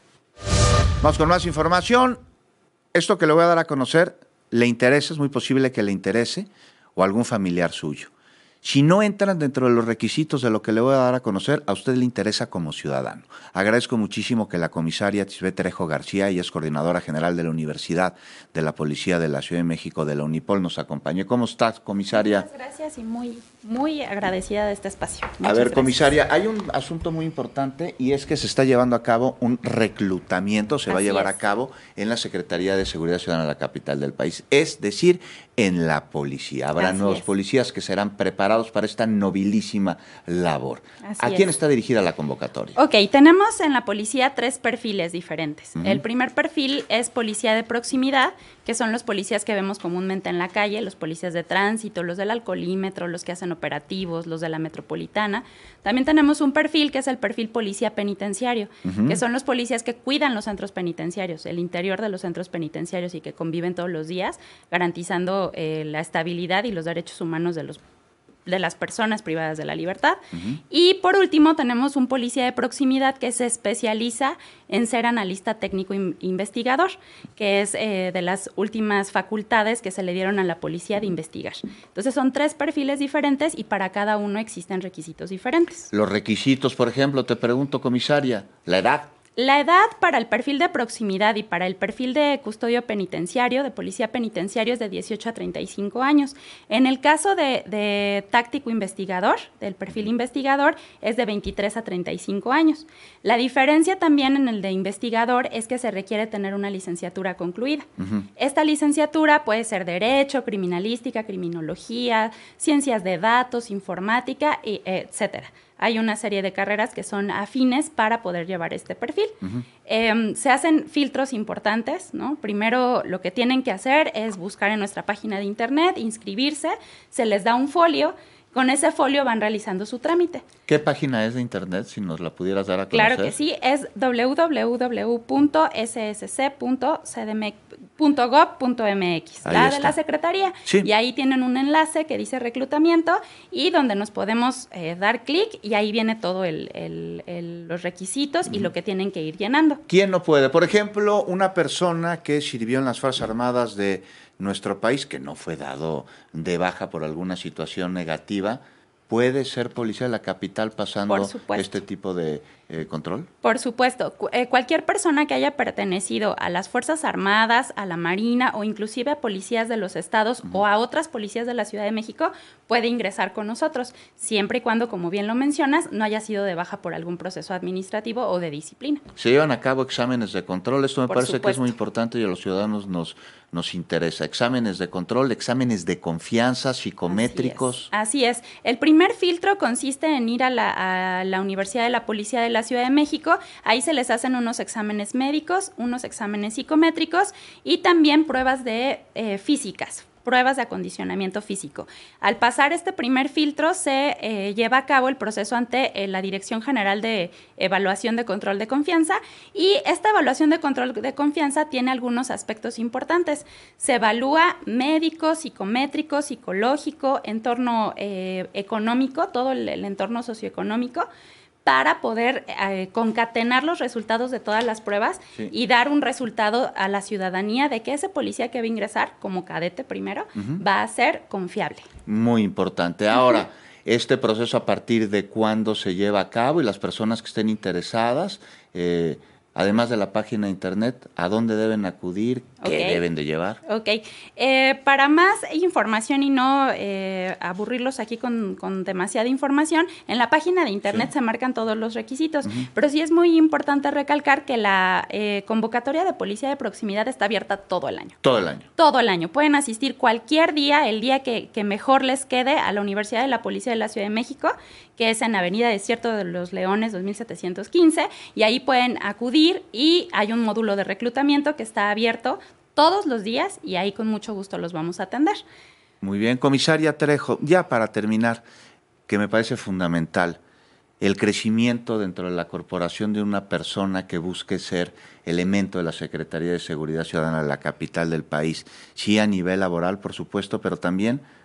Vamos con más información. Esto que le voy a dar a conocer, ¿le interesa? Es muy posible que le interese, o a algún familiar suyo. Si no entran dentro de los requisitos de lo que le voy a dar a conocer, a usted le interesa como ciudadano. Agradezco muchísimo que la comisaria Tisbé Trejo García, ella es coordinadora general de la Universidad de la Policía de la Ciudad de México, de la Unipol, nos acompañe. ¿Cómo estás, comisaria? Muchas gracias y muy, muy agradecida de este espacio. Muchas a ver, gracias. comisaria, hay un asunto muy importante y es que se está llevando a cabo un reclutamiento, se va Así a llevar es. a cabo en la Secretaría de Seguridad Ciudadana de la capital del país, es decir, en la policía. Habrá Así nuevos es. policías que serán preparados para esta nobilísima labor. Así ¿A quién es. está dirigida la convocatoria? Ok, tenemos en la policía tres perfiles diferentes. Ujú. El primer perfil es policía de proximidad, que son los policías que vemos comúnmente en la calle, los policías de tránsito, los del alcoholímetro, los que hacen operativos, los de la metropolitana. También tenemos un perfil que es el perfil policía penitenciario, Ujú. que son los policías que cuidan los centros penitenciarios, el interior de los centros penitenciarios y que conviven todos los días, garantizando eh, la estabilidad y los derechos humanos de los de las personas privadas de la libertad. Ujú. Y por último tenemos un policía de proximidad que se especializa en ser analista técnico in- investigador, que es eh, de las últimas facultades que se le dieron a la policía de investigar. Entonces son tres perfiles diferentes y para cada uno existen requisitos diferentes. Los requisitos, por ejemplo, te pregunto, comisaria, la edad. La edad para el perfil de proximidad y para el perfil de custodio penitenciario, de policía penitenciario, es de dieciocho a treinta y cinco años. En el caso de, de táctico investigador, del perfil investigador, es de veintitrés a treinta y cinco años. La diferencia también en el de investigador es que se requiere tener una licenciatura concluida. Esta licenciatura puede ser Derecho, Criminalística, Criminología, Ciencias de Datos, Informática, y, eh, etcétera. Hay una serie de carreras que son afines para poder llevar este perfil. Eh, se hacen filtros importantes, ¿no? Primero lo que tienen que hacer es buscar en nuestra página de internet, inscribirse, se les da un folio, con ese folio van realizando su trámite. ¿Qué página es de internet, si nos la pudieras dar a conocer? Claro que sí, es doble u doble u doble u punto s s c punto c d m punto gov punto m x, Ahí la está. de la Secretaría. Sí. Y ahí tienen un enlace que dice reclutamiento y donde nos podemos eh, dar clic y ahí viene todo el, el, el, los requisitos y lo que tienen que ir llenando. ¿Quién no puede? Por ejemplo, una persona que sirvió en las Fuerzas Armadas de nuestro país, que no fue dado de baja por alguna situación negativa, ¿puede ser policía de la capital pasando Por supuesto. este tipo de eh, control? Por supuesto, cu- eh, cualquier persona que haya pertenecido a las Fuerzas Armadas, a la Marina o inclusive a policías de los estados o a otras policías de la Ciudad de México puede ingresar con nosotros, siempre y cuando, como bien lo mencionas, no haya sido de baja por algún proceso administrativo o de disciplina. Se llevan a cabo exámenes de control, esto me Por parece que es supuesto. muy importante y a los ciudadanos nos, nos interesa. Exámenes de control, exámenes de confianza, psicométricos. Así es. El primer filtro consiste en ir a la, a la Universidad de la Policía de la Ciudad de México. Ahí se les hacen unos exámenes médicos, unos exámenes psicométricos y también pruebas de eh, físicas, pruebas de acondicionamiento físico. Al pasar este primer filtro se eh, lleva a cabo el proceso ante eh, la Dirección General de Evaluación de Control de Confianza y esta evaluación de control de confianza tiene algunos aspectos importantes. Se evalúa médico, psicométrico, psicológico, entorno eh, económico, todo el, el entorno socioeconómico, para poder eh, concatenar los resultados de todas las pruebas Sí. y dar un resultado a la ciudadanía de que ese policía que va a ingresar, como cadete primero, Ujú. va a ser confiable. Muy importante. Ahora, este proceso, ¿a partir de cuándo se lleva a cabo? Y las personas que estén interesadas, eh, además de la página de internet, ¿a dónde deben acudir? ¿Qué Ok. deben de llevar? Ok, eh, para más información y no eh, aburrirlos aquí con, con demasiada información, en la página de internet se marcan todos los requisitos, pero sí es muy importante recalcar que la eh, convocatoria de policía de proximidad está abierta todo el año. Todo el año. Todo el año. Pueden asistir cualquier día, el día que, que mejor les quede, a la Universidad de la Policía de la Ciudad de México, que es en Avenida Desierto de los Leones dos mil setecientos quince, y ahí pueden acudir y hay un módulo de reclutamiento que está abierto todos los días y ahí con mucho gusto los vamos a atender. Muy bien, comisaria Trejo, ya para terminar, que me parece fundamental, el crecimiento dentro de la corporación de una persona que busque ser elemento de la Secretaría de Seguridad Ciudadana de la capital del país, sí a nivel laboral, por supuesto, pero también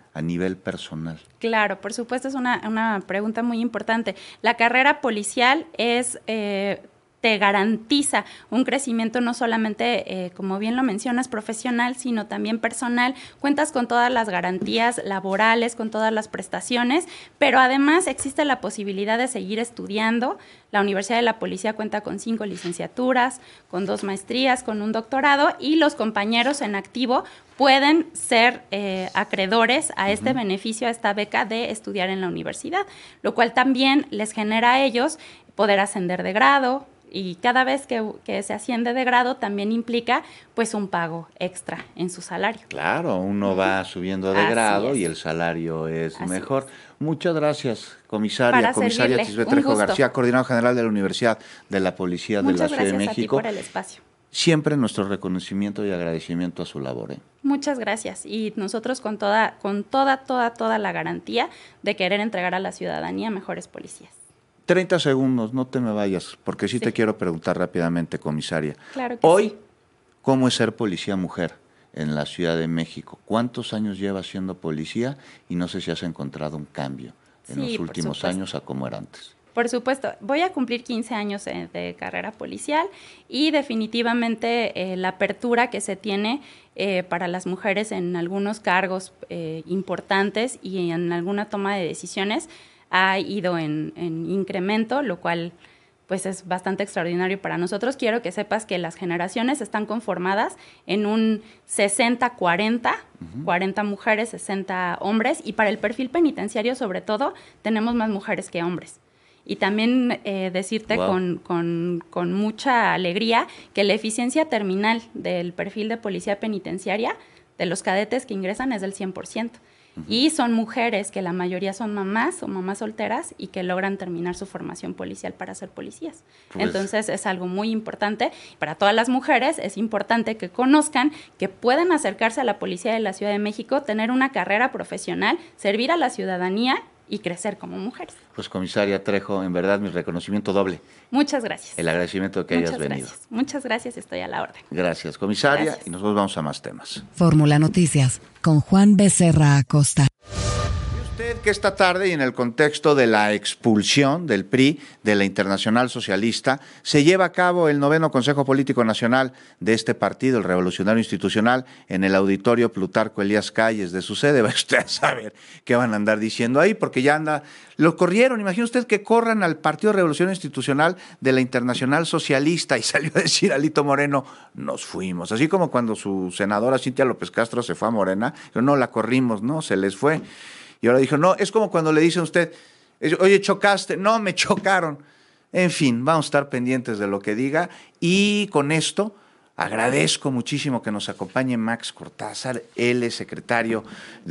a nivel personal? Claro, por supuesto, es una, una pregunta muy importante. La carrera policial es... Eh, te garantiza un crecimiento no solamente, eh, como bien lo mencionas, profesional, sino también personal. Cuentas con todas las garantías laborales, con todas las prestaciones, pero además existe la posibilidad de seguir estudiando. La Universidad de la Policía cuenta con cinco licenciaturas, con dos maestrías, con un doctorado, y los compañeros en activo pueden ser eh, acreedores a este uh-huh. beneficio, a esta beca de estudiar en la universidad, lo cual también les genera a ellos poder ascender de grado, y cada vez que, que se asciende de grado también implica pues un pago extra en su salario. Claro, uno va subiendo de Así grado es. Y el salario es Así mejor. Es. Muchas gracias, comisaria, Para comisaria servirle. Tisbé Un Trejo gusto. García, coordinador general de la Universidad de la Policía Muchas de la Ciudad de gracias México. a ti por el espacio. Siempre nuestro reconocimiento y agradecimiento a su labor. ¿eh? Muchas gracias. Y nosotros con toda, con toda, toda, toda la garantía de querer entregar a la ciudadanía mejores policías. treinta segundos, no te me vayas, porque sí, sí. te quiero preguntar rápidamente, comisaria. Claro que Hoy, sí. ¿cómo es ser policía mujer en la Ciudad de México? ¿Cuántos años llevas siendo policía? Y no sé si has encontrado un cambio en Sí, los por últimos supuesto. años a cómo era antes. Por supuesto, voy a cumplir quince años de, de carrera policial y definitivamente eh, la apertura que se tiene eh, para las mujeres en algunos cargos eh, importantes y en alguna toma de decisiones ha ido en, en incremento, lo cual pues es bastante extraordinario para nosotros. Quiero que sepas que las generaciones están conformadas en un sesenta cuarenta, uh-huh. cuarenta mujeres, sesenta hombres, y para el perfil penitenciario sobre todo tenemos más mujeres que hombres. Y también eh, decirte wow. con, con, con mucha alegría que la eficiencia terminal del perfil de policía penitenciaria de los cadetes que ingresan es del cien por ciento. Uh-huh. Y son mujeres que la mayoría son mamás o mamás solteras y que logran terminar su formación policial para ser policías. Pues. Entonces es algo muy importante. Para todas las mujeres es importante que conozcan que pueden acercarse a la Policía de la Ciudad de México, tener una carrera profesional, servir a la ciudadanía y crecer como mujeres. Pues comisaria Trejo, en verdad mi reconocimiento doble. Muchas gracias. El agradecimiento de que Muchas hayas venido. Gracias. Muchas gracias, estoy a la orden. Gracias, comisaria, Gracias. Y nosotros vamos a más temas. Fórmula Noticias con Juan Becerra Acosta. Usted que esta tarde y en el contexto de la expulsión del P R I de la Internacional Socialista se lleva a cabo el noveno Consejo Político Nacional de este partido, el Revolucionario Institucional, en el Auditorio Plutarco Elías Calles de su sede. Va usted a saber qué van a andar diciendo ahí, porque ya anda, lo corrieron. Imagine usted que corran al Partido Revolucionario Institucional de la Internacional Socialista, y salió a decir Alito Moreno, nos fuimos. Así como cuando su senadora Cintia López Castro se fue a Morena, pero no la corrimos, no, se les fue. Y ahora dijo, no, es como cuando le dicen a usted, oye, chocaste, no, me chocaron. En fin, vamos a estar pendientes de lo que diga, y con esto agradezco muchísimo que nos acompañe Max Cortázar, él es secretario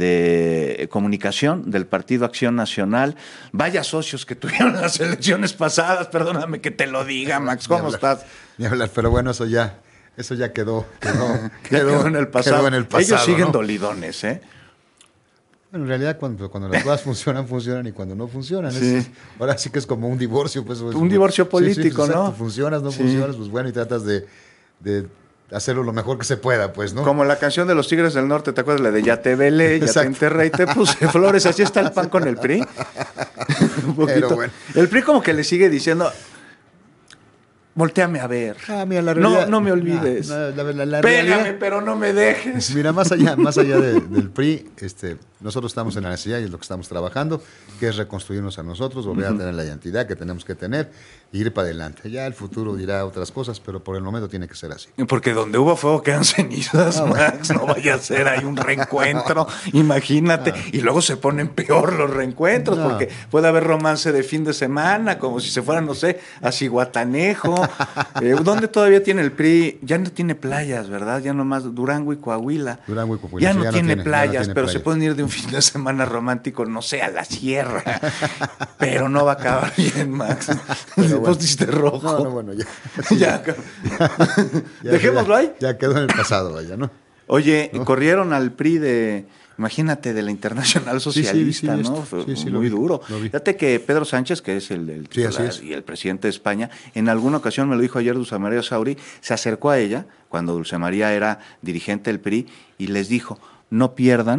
de Comunicación del Partido Acción Nacional. Vaya socios que tuvieron las elecciones pasadas, perdóname que te lo diga, Max, ¿cómo ni hablar, estás? Ni hablar, pero bueno, eso ya, eso ya quedó, quedó, quedó, quedó, en el pasado. Quedó en el pasado, ellos siguen ¿no? dolidones, ¿eh? Bueno, en realidad cuando, cuando las cosas funcionan, funcionan, y cuando no funcionan, sí. es, ahora sí que es como un divorcio. Pues, un pues, divorcio político, sí, sí, ¿no? Funcionas, no sí. funcionas, pues bueno, y tratas de, de hacerlo lo mejor que se pueda, pues, ¿no? Como la canción de los Tigres del Norte, ¿te acuerdas? La de ya te velé, ya Exacto. te enterré y te puse flores. Así está el pan con el P R I. Un poquito. Pero bueno. El P R I como que le sigue diciendo, voltéame a ver. Ah, mira, la realidad, no, no me olvides. No, la, la, la Pégame, realidad, pero no me dejes. Mira, más allá, más allá de, del P R I, este, nosotros estamos en la necesidad y es lo que estamos trabajando, que es reconstruirnos a nosotros, volver uh-huh. a tener la identidad que tenemos que tener e ir para adelante. Ya el futuro dirá otras cosas, pero por el momento tiene que ser así. Porque donde hubo fuego quedan cenizas, ah, Max. Bueno. No vaya a ser ahí un reencuentro, imagínate. Ah. Y luego se ponen peor los reencuentros, no. porque puede haber romance de fin de semana, como si se fueran, no sé, a Cihuatanejo. eh, ¿Dónde todavía tiene el P R I? Ya no tiene playas, ¿verdad? Ya nomás Durango y Coahuila. Durango y Coahuila. Ya, sí, no, ya, tiene no, tiene, playas, ya no tiene pero playas. Se pueden ir de un fin de semana romántico, no sé, a la sierra. Pero no va a acabar bien, Max. Pero bueno. Pusiste rojo. No, no, bueno, ya. Sí, ya. ya. Dejémoslo ahí. Ya quedó en el pasado, vaya, ¿no? Oye, ¿no? corrieron al P R I de, imagínate, de la Internacional Socialista, sí, sí, sí, ¿no? Fue sí, sí, muy vi, duro. Fíjate que Pedro Sánchez, que es el, el titular sí, y el presidente de España, en alguna ocasión, me lo dijo ayer Dulce María Sauri, se acercó a ella, cuando Dulce María era dirigente del P R I, y les dijo, no pierdan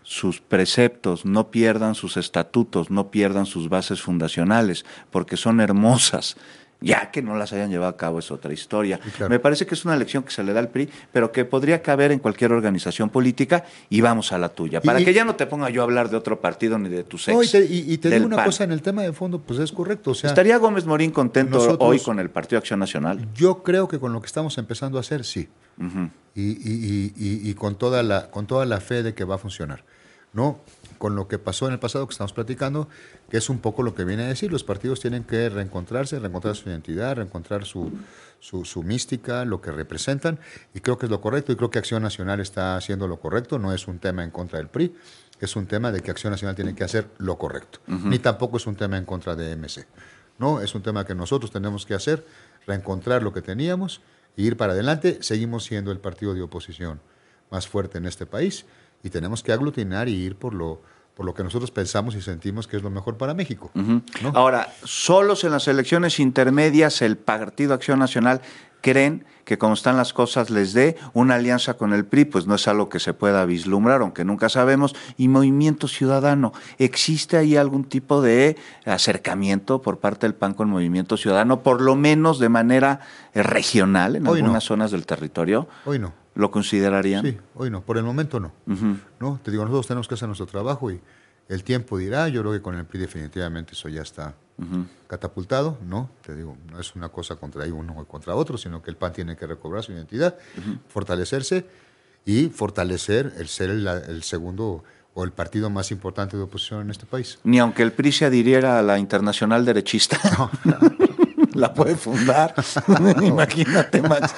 sus preceptos, no pierdan sus estatutos, no pierdan sus bases fundacionales, porque son hermosas. Ya que no las hayan llevado a cabo es otra historia. Claro. Me parece que es una lección que se le da al P R I, pero que podría caber en cualquier organización política, y vamos a la tuya, para y, que ya no te ponga yo a hablar de otro partido ni de tu sexo. No, y te, y, y te digo una P A N. Cosa, en el tema de fondo, pues es correcto. O sea, ¿estaría Gómez Morín contento nosotros, hoy con el Partido Acción Nacional? Yo creo que con lo que estamos empezando a hacer, sí. Uh-huh. y, y, y, y con, toda la, con toda la fe de que va a funcionar, ¿no? Con lo que pasó en el pasado que estamos platicando, que es un poco lo que viene a decir, los partidos tienen que reencontrarse, reencontrar su identidad, reencontrar su, su, su mística, lo que representan, y creo que es lo correcto, y creo que Acción Nacional está haciendo lo correcto, no es un tema en contra del P R I, es un tema de que Acción Nacional tiene que hacer lo correcto, uh-huh. ni tampoco es un tema en contra de M C, no, es un tema que nosotros tenemos que hacer, reencontrar lo que teníamos, e ir para adelante. Seguimos siendo el partido de oposición más fuerte en este país, y tenemos que aglutinar y ir por lo, por lo que nosotros pensamos y sentimos que es lo mejor para México. Uh-huh. ¿no? Ahora, solos en las elecciones intermedias, el Partido Acción Nacional creen que como están las cosas les dé una alianza con el P R I, pues no es algo que se pueda vislumbrar, aunque nunca sabemos. Y Movimiento Ciudadano, ¿existe ahí algún tipo de acercamiento por parte del P A N con Movimiento Ciudadano, por lo menos de manera eh, regional en Hoy algunas no. zonas del territorio? Hoy no. ¿Lo considerarían? Sí, hoy no, por el momento no. Uh-huh. No, te digo, nosotros tenemos que hacer nuestro trabajo y el tiempo dirá. Yo creo que con el P R I definitivamente eso ya está uh-huh. catapultado, ¿no? Te digo, no es una cosa contra uno o contra otro, sino que el P A N tiene que recobrar su identidad, uh-huh. fortalecerse y fortalecer el ser el, el segundo o el partido más importante de oposición en este país. Ni aunque el P R I se adhiriera a la Internacional Derechista. No, no. La puede fundar. Imagínate, Max.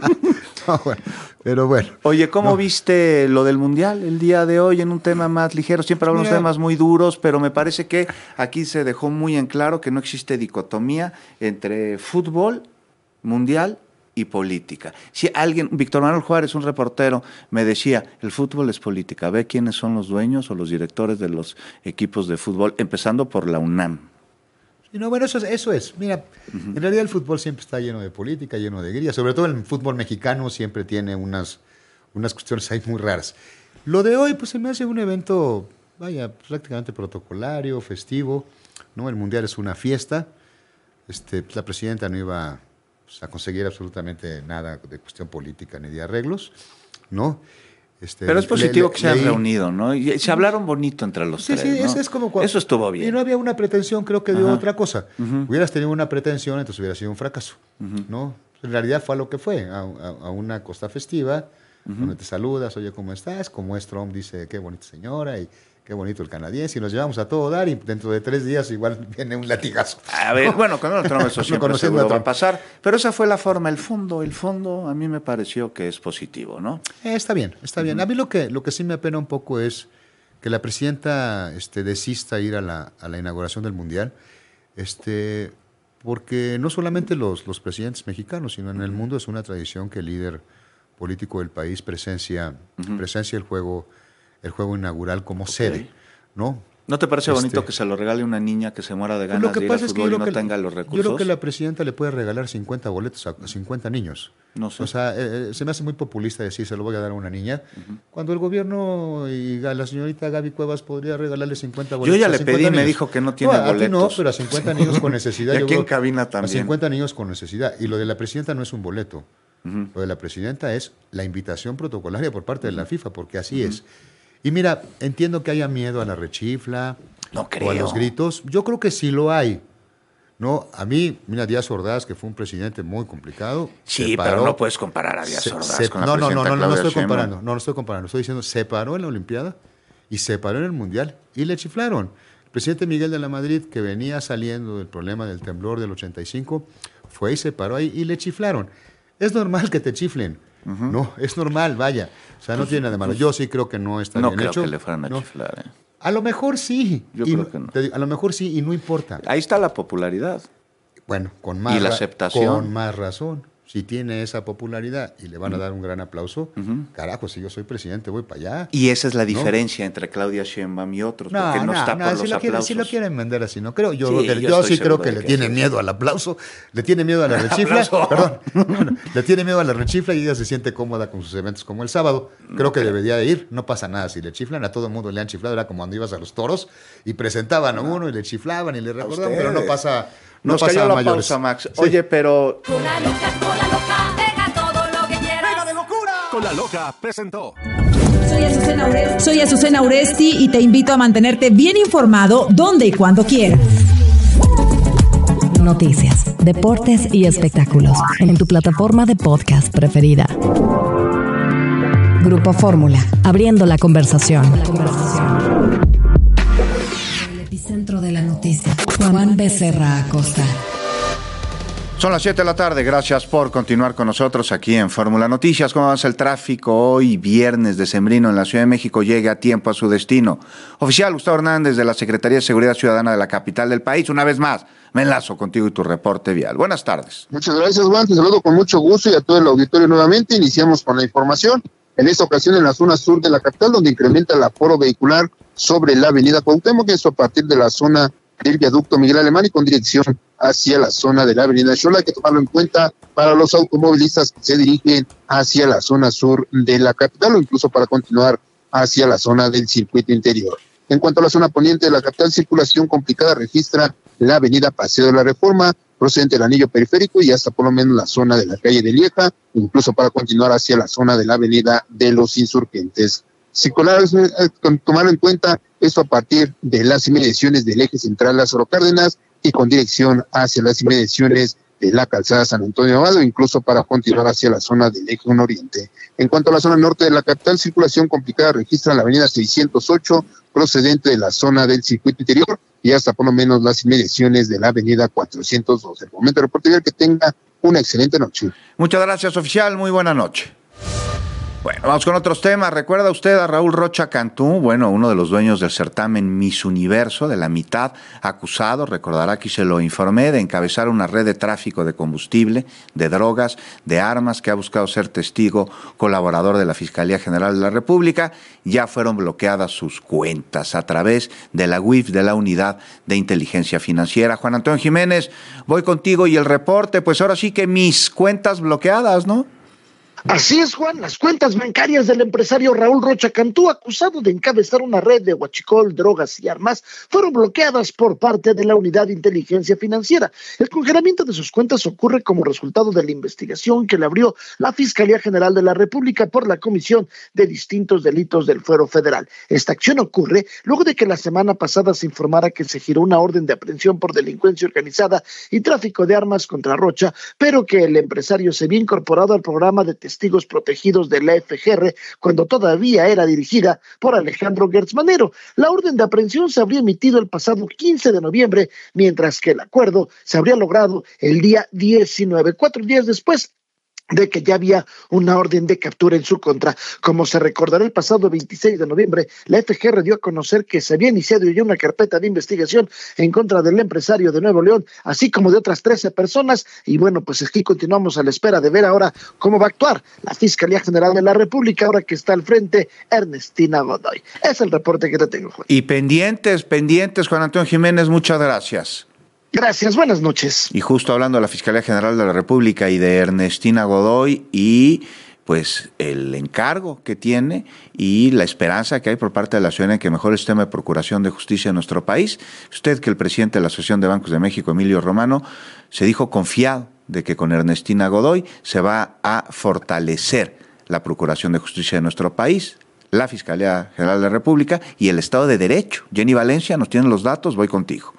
No, bueno, pero bueno. Oye, ¿cómo no. viste lo del Mundial el día de hoy en un tema más ligero? Siempre hablamos de temas muy duros, pero me parece que aquí se dejó muy en claro que no existe dicotomía entre fútbol, mundial y política. Si alguien, Víctor Manuel Juárez, un reportero, me decía, el fútbol es política, ve quiénes son los dueños o los directores de los equipos de fútbol, empezando por la UNAM. Y no, bueno, eso es, eso es. Mira, uh-huh. en realidad el fútbol siempre está lleno de política, lleno de grillas. Sobre todo el fútbol mexicano siempre tiene unas, unas cuestiones ahí muy raras. Lo de hoy, pues se me hace un evento, vaya, prácticamente protocolario, festivo, ¿no? El Mundial es una fiesta. Este, pues la presidenta no iba pues, a conseguir absolutamente nada de cuestión política ni de arreglos, ¿no? Este, Pero es positivo le, le, que se hayan leí... reunido, ¿no? Y se hablaron bonito entre los sí, tres, sí, ¿no? es, es como cuando... Eso estuvo bien. Y no había una pretensión, creo que de Ajá. otra cosa. Uh-huh. Hubieras tenido una pretensión, entonces hubiera sido un fracaso, uh-huh. ¿no? En realidad fue a lo que fue, a, a, a una costa festiva, uh-huh. donde te saludas, oye, ¿cómo estás? Como es Trump, dice, qué bonita señora, y qué bonito el canadiense, y nos llevamos a todo dar, y dentro de tres días igual viene un latigazo. A ver, bueno, con Donald Trump eso siempre no seguro va a pasar, pero esa fue la forma, el fondo, el fondo a mí me pareció que es positivo, ¿no? Eh, está bien, está uh-huh. bien. A mí lo que, lo que sí me apena un poco es que la presidenta este, desista ir a la, a la inauguración del Mundial, este, porque no solamente los, los presidentes mexicanos, sino en el mundo es una tradición que el líder político del país presencia, uh-huh. presencia el juego el juego inaugural como okay. sede, ¿no? ¿No te parece este, bonito que se lo regale una niña que se muera de ganas lo que de ir pasa al es que fútbol yo y no creo que, tenga los recursos? Yo creo que la presidenta le puede regalar cincuenta boletos a cincuenta niños. No sé. O sea, eh, se me hace muy populista decir se lo voy a dar a una niña, uh-huh. cuando el gobierno y la señorita Gaby Cuevas podría regalarle cincuenta boletos. Yo ya le pedí y niños. Me dijo que no tiene no, boletos. Aquí no, pero a cincuenta niños con necesidad. Y aquí yo en cabina también. A cincuenta niños con necesidad. Y lo de la presidenta no es un boleto. Uh-huh. Lo de la presidenta es la invitación protocolaria por parte uh-huh. de la FIFA, porque así uh-huh. es. Y mira, entiendo que haya miedo a la rechifla no creo. o a los gritos. Yo creo que sí lo hay. No, a mí, mira, Díaz Ordaz, que fue un presidente muy complicado. Sí, paró, pero no puedes comparar a Díaz se, Ordaz se, con la no, no, no, no, no, no estoy Sheinbaum. comparando. No, no estoy comparando. Estoy diciendo, se paró en la Olimpiada y se paró en el Mundial y le chiflaron. El presidente Miguel de la Madrid, que venía saliendo del problema del temblor del ochenta y cinco, fue y se paró ahí y le chiflaron. Es normal que te chiflen. Uh-huh. No, es normal, vaya. O sea, no tiene nada de malo. Yo sí creo que no está no bien creo hecho. que le fueran a no. chiflar. ¿eh? A lo mejor sí. Yo y, creo que no. Te digo, a lo mejor sí y no importa. Ahí está la popularidad. Bueno, con más, y la aceptación. Con más razón. si tiene esa popularidad y le van a dar un gran aplauso, uh-huh. carajo, si yo soy presidente, voy para allá. Y esa es la ¿no? diferencia entre Claudia Sheinbaum y otros, no, porque no, no está no, por si los lo aplausos. Quieren, si lo quieren vender así, no creo. Yo, sí, que, yo yo sí creo que, que le tiene sí. miedo al aplauso, le tiene miedo a la rechifla, perdón, bueno, le tiene miedo a la rechifla y ella se siente cómoda con sus eventos como el sábado. Creo que debería de ir, no pasa nada si le chiflan, a todo el mundo le han chiflado, era como cuando ibas a los toros y presentaban a uno y le chiflaban y le recordaban, pero no pasa no Nos pasa cayó la mayores. pausa, Max. Sí. Oye, pero... Con la loca, con la loca, deja todo lo que quieras. ¡Venga de locura! Con la loca presentó. Soy Azucena Uresti. Soy Azucena Uresti y te invito a mantenerte bien informado donde y cuando quieras. Noticias, deportes y espectáculos en tu plataforma de podcast preferida. Grupo Fórmula, abriendo la conversación. La conversación. El epicentro de la noticia. Juan Becerra Acosta. Son las siete de la tarde, gracias por continuar con nosotros aquí en Fórmula Noticias. ¿Cómo avanza el tráfico hoy, viernes decembrino en la Ciudad de México? Llegue a tiempo a su destino. Oficial Gustavo Hernández de la Secretaría de Seguridad Ciudadana de la capital del país. Una vez más, me enlazo contigo y tu reporte vial. Buenas tardes. Muchas gracias, Juan. Te saludo con mucho gusto y a todo el auditorio nuevamente. Iniciamos con la información. En esta ocasión en la zona sur de la capital, donde incrementa el aforo vehicular sobre la avenida Cuauhtémoc, eso a partir de la zona del viaducto Miguel Alemán y con dirección hacia la zona de la avenida Xola. Hay que tomarlo en cuenta para los automovilistas que se dirigen hacia la zona sur de la capital o incluso para continuar hacia la zona del circuito interior. En cuanto a la zona poniente de la capital, circulación complicada registra la avenida Paseo de la Reforma, procedente del anillo periférico y hasta por lo menos la zona de la calle de Lieja, incluso para continuar hacia la zona de la avenida de los Insurgentes. Circular, tomar en cuenta esto a partir de las inmediaciones del eje central Lázaro Cárdenas y con dirección hacia las inmediaciones de la calzada San Antonio Abad, incluso para continuar hacia la zona del eje uno Oriente. En cuanto a la zona norte de la capital, circulación complicada registra la avenida seiscientos ocho, procedente de la zona del circuito interior y hasta por lo menos las inmediaciones de la avenida cuatrocientos dos. El momento de reporte, que tenga una excelente noche. Muchas gracias, oficial. Muy buena noche. Bueno, vamos con otros temas. ¿Recuerda usted a Raúl Rocha Cantú? Bueno, uno de los dueños del certamen Miss Universo, de la mitad, acusado, recordará que se lo informé, de encabezar una red de tráfico de combustible, de drogas, de armas, que ha buscado ser testigo colaborador de la Fiscalía General de la República. Ya fueron bloqueadas sus cuentas a través de la U I F de la Unidad de Inteligencia Financiera. Juan Antonio Jiménez, voy contigo y el reporte. Pues ahora sí que mis cuentas bloqueadas, ¿no? Así es, Juan, las cuentas bancarias del empresario Raúl Rocha Cantú, acusado de encabezar una red de huachicol, drogas y armas, fueron bloqueadas por parte de la Unidad de Inteligencia Financiera. El congelamiento de sus cuentas ocurre como resultado de la investigación que le abrió la Fiscalía General de la República por la Comisión de Distintos Delitos del Fuero Federal. Esta acción ocurre luego de que la semana pasada se informara que se giró una orden de aprehensión por delincuencia organizada y tráfico de armas contra Rocha, pero que el empresario se había incorporado al programa de testigos protegidos de la F G R cuando todavía era dirigida por Alejandro Gertz Manero. La orden de aprehensión se habría emitido el pasado quince de noviembre, mientras que el acuerdo se habría logrado el día diecinueve, cuatro días después de que ya había una orden de captura en su contra. Como se recordará, el pasado veintiséis de noviembre, la F G R dio a conocer que se había iniciado ya una carpeta de investigación en contra del empresario de Nuevo León, así como de otras trece personas, y bueno, pues aquí continuamos a la espera de ver ahora cómo va a actuar la Fiscalía General de la República, ahora que está al frente Ernestina Godoy. Es el reporte que te tengo, Juan. Y pendientes, pendientes, Juan Antonio Jiménez, muchas gracias. Gracias, buenas noches. Y justo hablando de la Fiscalía General de la República y de Ernestina Godoy y pues el encargo que tiene y la esperanza que hay por parte de la ciudadanía en que mejore el sistema de procuración de justicia en nuestro país. Usted, que el presidente de la Asociación de Bancos de México, Emilio Romano, se dijo confiado de que con Ernestina Godoy se va a fortalecer la procuración de justicia de nuestro país, la Fiscalía General de la República y el Estado de Derecho. Jenny Valencia nos tiene los datos, voy contigo.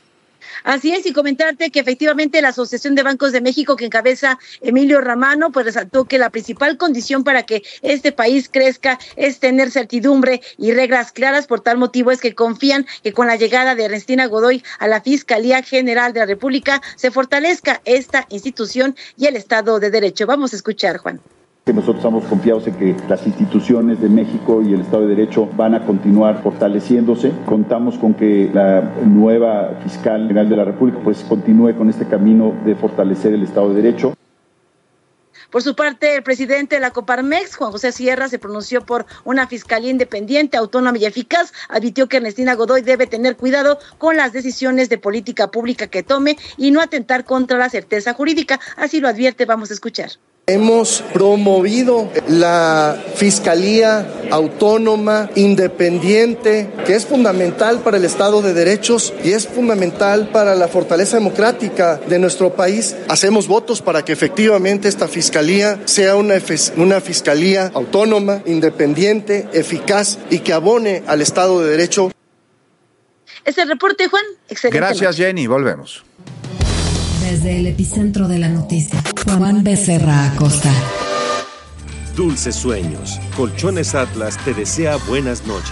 Así es, y comentarte que efectivamente la Asociación de Bancos de México, que encabeza Emilio Romano, pues resaltó que la principal condición para que este país crezca es tener certidumbre y reglas claras. Por tal motivo es que confían que con la llegada de Ernestina Godoy a la Fiscalía General de la República se fortalezca esta institución y el Estado de Derecho. Vamos a escuchar, Juan. Nosotros estamos confiados en que las instituciones de México y el Estado de Derecho van a continuar fortaleciéndose. Contamos con que la nueva fiscal general de la República pues continúe con este camino de fortalecer el Estado de Derecho. Por su parte, el presidente de la Coparmex, Juan José Sierra, se pronunció por una fiscalía independiente, autónoma y eficaz. Advirtió que Ernestina Godoy debe tener cuidado con las decisiones de política pública que tome y no atentar contra la certeza jurídica. Así lo advierte, vamos a escuchar. Hemos promovido la Fiscalía Autónoma, Independiente, que es fundamental para el Estado de Derechos y es fundamental para la fortaleza democrática de nuestro país. Hacemos votos para que efectivamente esta Fiscalía sea una, una Fiscalía autónoma, independiente, eficaz y que abone al Estado de Derecho. Es el reporte, Juan. Excelente. Gracias, noche. Jenny. Volvemos. Desde el epicentro de la noticia, Juan Becerra Acosta. Dulces sueños. Colchones Atlas te desea buenas noches.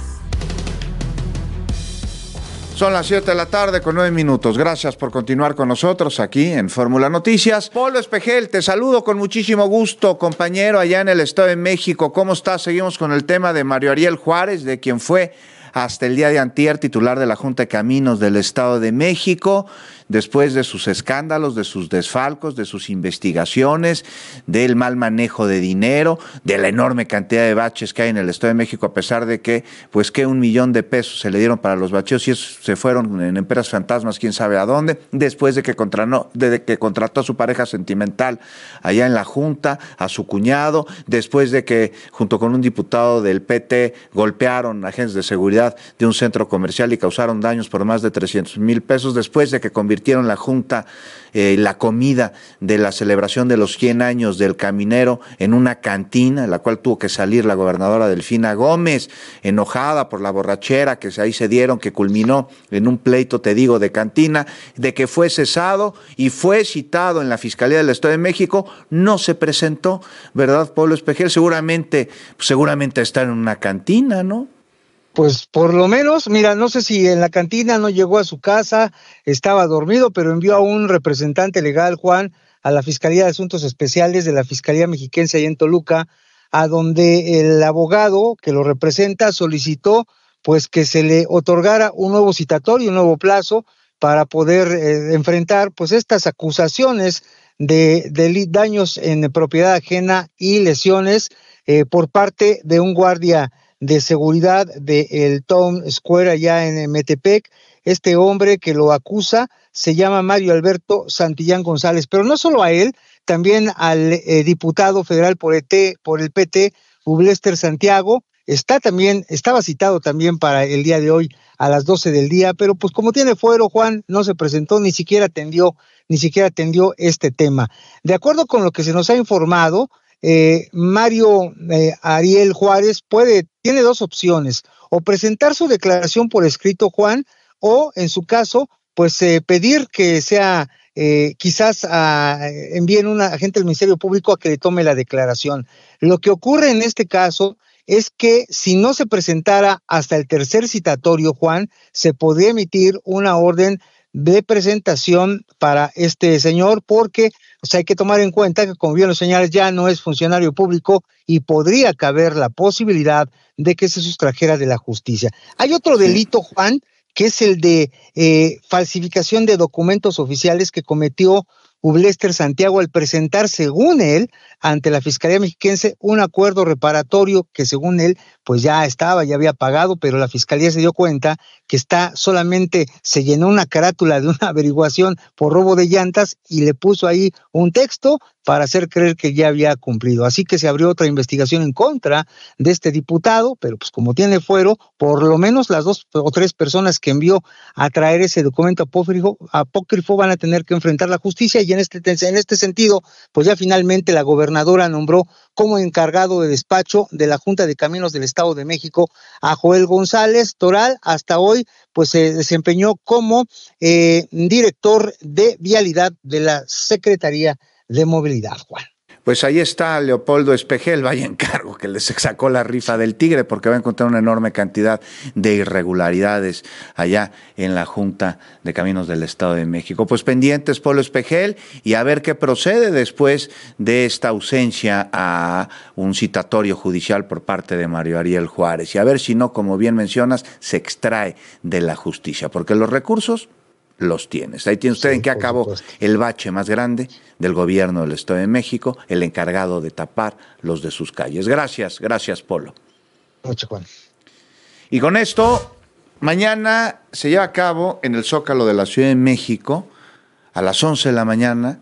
Son las siete de la tarde con nueve minutos. Gracias por continuar con nosotros aquí en Fórmula Noticias. Polo Espejel, te saludo con muchísimo gusto, compañero, allá en el Estado de México. ¿Cómo estás? Seguimos con el tema de Mario Ariel Juárez, de quien fue hasta el día de antier titular de la Junta de Caminos del Estado de México, después de sus escándalos, de sus desfalcos, de sus investigaciones, del mal manejo de dinero, de la enorme cantidad de baches que hay en el Estado de México, a pesar de que, pues que un millón de pesos se le dieron para los bacheos y esos se fueron en empresas fantasmas, quién sabe a dónde, después de que, contranó, de que contrató a su pareja sentimental allá en la Junta, a su cuñado, después de que, junto con un diputado del P T, golpearon agentes de seguridad de un centro comercial y causaron daños por más de trescientos mil pesos, después de que convirtieron la Junta, eh, la comida de la celebración de los cien años del Caminero en una cantina, en la cual tuvo que salir la gobernadora Delfina Gómez, enojada por la borrachera que ahí se dieron, que culminó en un pleito, te digo, de cantina, de que fue cesado y fue citado en la Fiscalía del Estado de México, no se presentó, ¿verdad, Pablo Espejel? Seguramente, seguramente está en una cantina, ¿no? Pues por lo menos, mira, no sé si en la cantina no llegó a su casa, estaba dormido, pero envió a un representante legal, Juan, a la Fiscalía de Asuntos Especiales de la Fiscalía Mexiquense allá en Toluca, a donde el abogado que lo representa solicitó pues que se le otorgara un nuevo citatorio, un nuevo plazo para poder eh, enfrentar pues estas acusaciones de, de daños en propiedad ajena y lesiones eh, por parte de un guardia de seguridad del Town Square allá en Metepec. Este hombre que lo acusa se llama Mario Alberto Santillán González, pero no solo a él, también al eh, diputado federal por, E T, por el P T, Ublester Santiago, está también, estaba citado también para el día de hoy a las doce del día, pero pues como tiene fuero, Juan, no se presentó, ni siquiera atendió, ni siquiera atendió este tema. De acuerdo con lo que se nos ha informado, Eh, Mario eh, Ariel Juárez puede, tiene dos opciones, o presentar su declaración por escrito, Juan, o en su caso, pues eh, pedir que sea, eh, quizás a, envíen un agente del Ministerio Público a que le tome la declaración. Lo que ocurre en este caso es que si no se presentara hasta el tercer citatorio, Juan, se podría emitir una orden de presentación para este señor, porque o sea, hay que tomar en cuenta que, como bien lo señalas, ya no es funcionario público y podría caber la posibilidad de que se sustrajera de la justicia. Hay otro delito, Juan, que es el de eh, falsificación de documentos oficiales que cometió Ublester Santiago al presentar, según él, ante la Fiscalía Mexiquense un acuerdo reparatorio que, según él, pues ya estaba, ya había pagado, pero la Fiscalía se dio cuenta que está solamente, se llenó una carátula de una averiguación por robo de llantas y le puso ahí un texto para hacer creer que ya había cumplido. Así que se abrió otra investigación en contra de este diputado, pero pues como tiene fuero, por lo menos las dos o tres personas que envió a traer ese documento apócrifo, apócrifo van a tener que enfrentar la justicia, y en este, en este sentido, pues ya finalmente la gobernadora nombró como encargado de despacho de la Junta de Caminos del Estado de México a Joel González Toral. Hasta hoy pues se desempeñó como eh, director de vialidad de la Secretaría de Movilidad, Juan. Pues ahí está Leopoldo Espejel, vaya encargo que les sacó la rifa del tigre, porque va a encontrar una enorme cantidad de irregularidades allá en la Junta de Caminos del Estado de México. Pues pendientes, Polo Espejel, y a ver qué procede después de esta ausencia a un citatorio judicial por parte de Mario Ariel Juárez, y a ver si no, como bien mencionas, se extrae de la justicia, porque los recursos los tienes. Ahí tiene usted sí, en qué acabó el bache más grande del gobierno del Estado de México, el encargado de tapar los de sus calles. Gracias, gracias, Polo. Mucho, Juan. Y con esto, mañana se lleva a cabo en el Zócalo de la Ciudad de México, a las once de la mañana,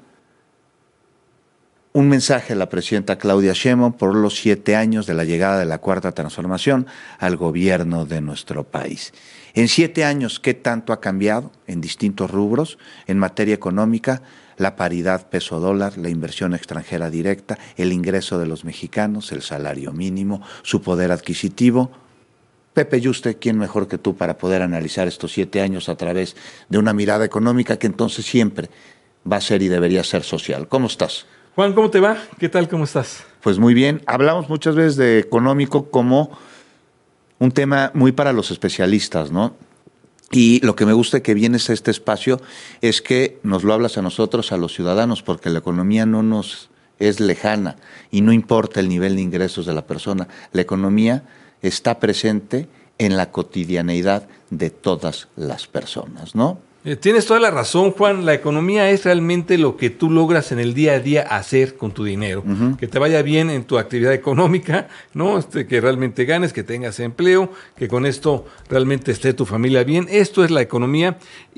un mensaje a la presidenta Claudia Sheinbaum por los siete años de la llegada de la Cuarta Transformación al gobierno de nuestro país. En siete años, ¿qué tanto ha cambiado en distintos rubros? En materia económica, la paridad peso-dólar, la inversión extranjera directa, el ingreso de los mexicanos, el salario mínimo, su poder adquisitivo. Pepe Yuste, ¿quién mejor que tú para poder analizar estos siete años a través de una mirada económica que entonces siempre va a ser y debería ser social? ¿Cómo estás? Juan, ¿cómo te va? ¿Qué tal? ¿Cómo estás? Pues muy bien. Hablamos muchas veces de económico como un tema muy para los especialistas, ¿no? Y lo que me gusta que vienes a este espacio es que nos lo hablas a nosotros, a los ciudadanos, porque la economía no nos es lejana y no importa el nivel de ingresos de la persona. La economía está presente en la cotidianeidad de todas las personas, ¿no? Eh, tienes toda la razón, Juan. La economía es realmente lo que tú logras en el día a día hacer con tu dinero. Uh-huh. Que te vaya bien en tu actividad económica, ¿no? Este, que realmente ganes, que tengas empleo, que con esto realmente esté tu familia bien. Esto es la economía.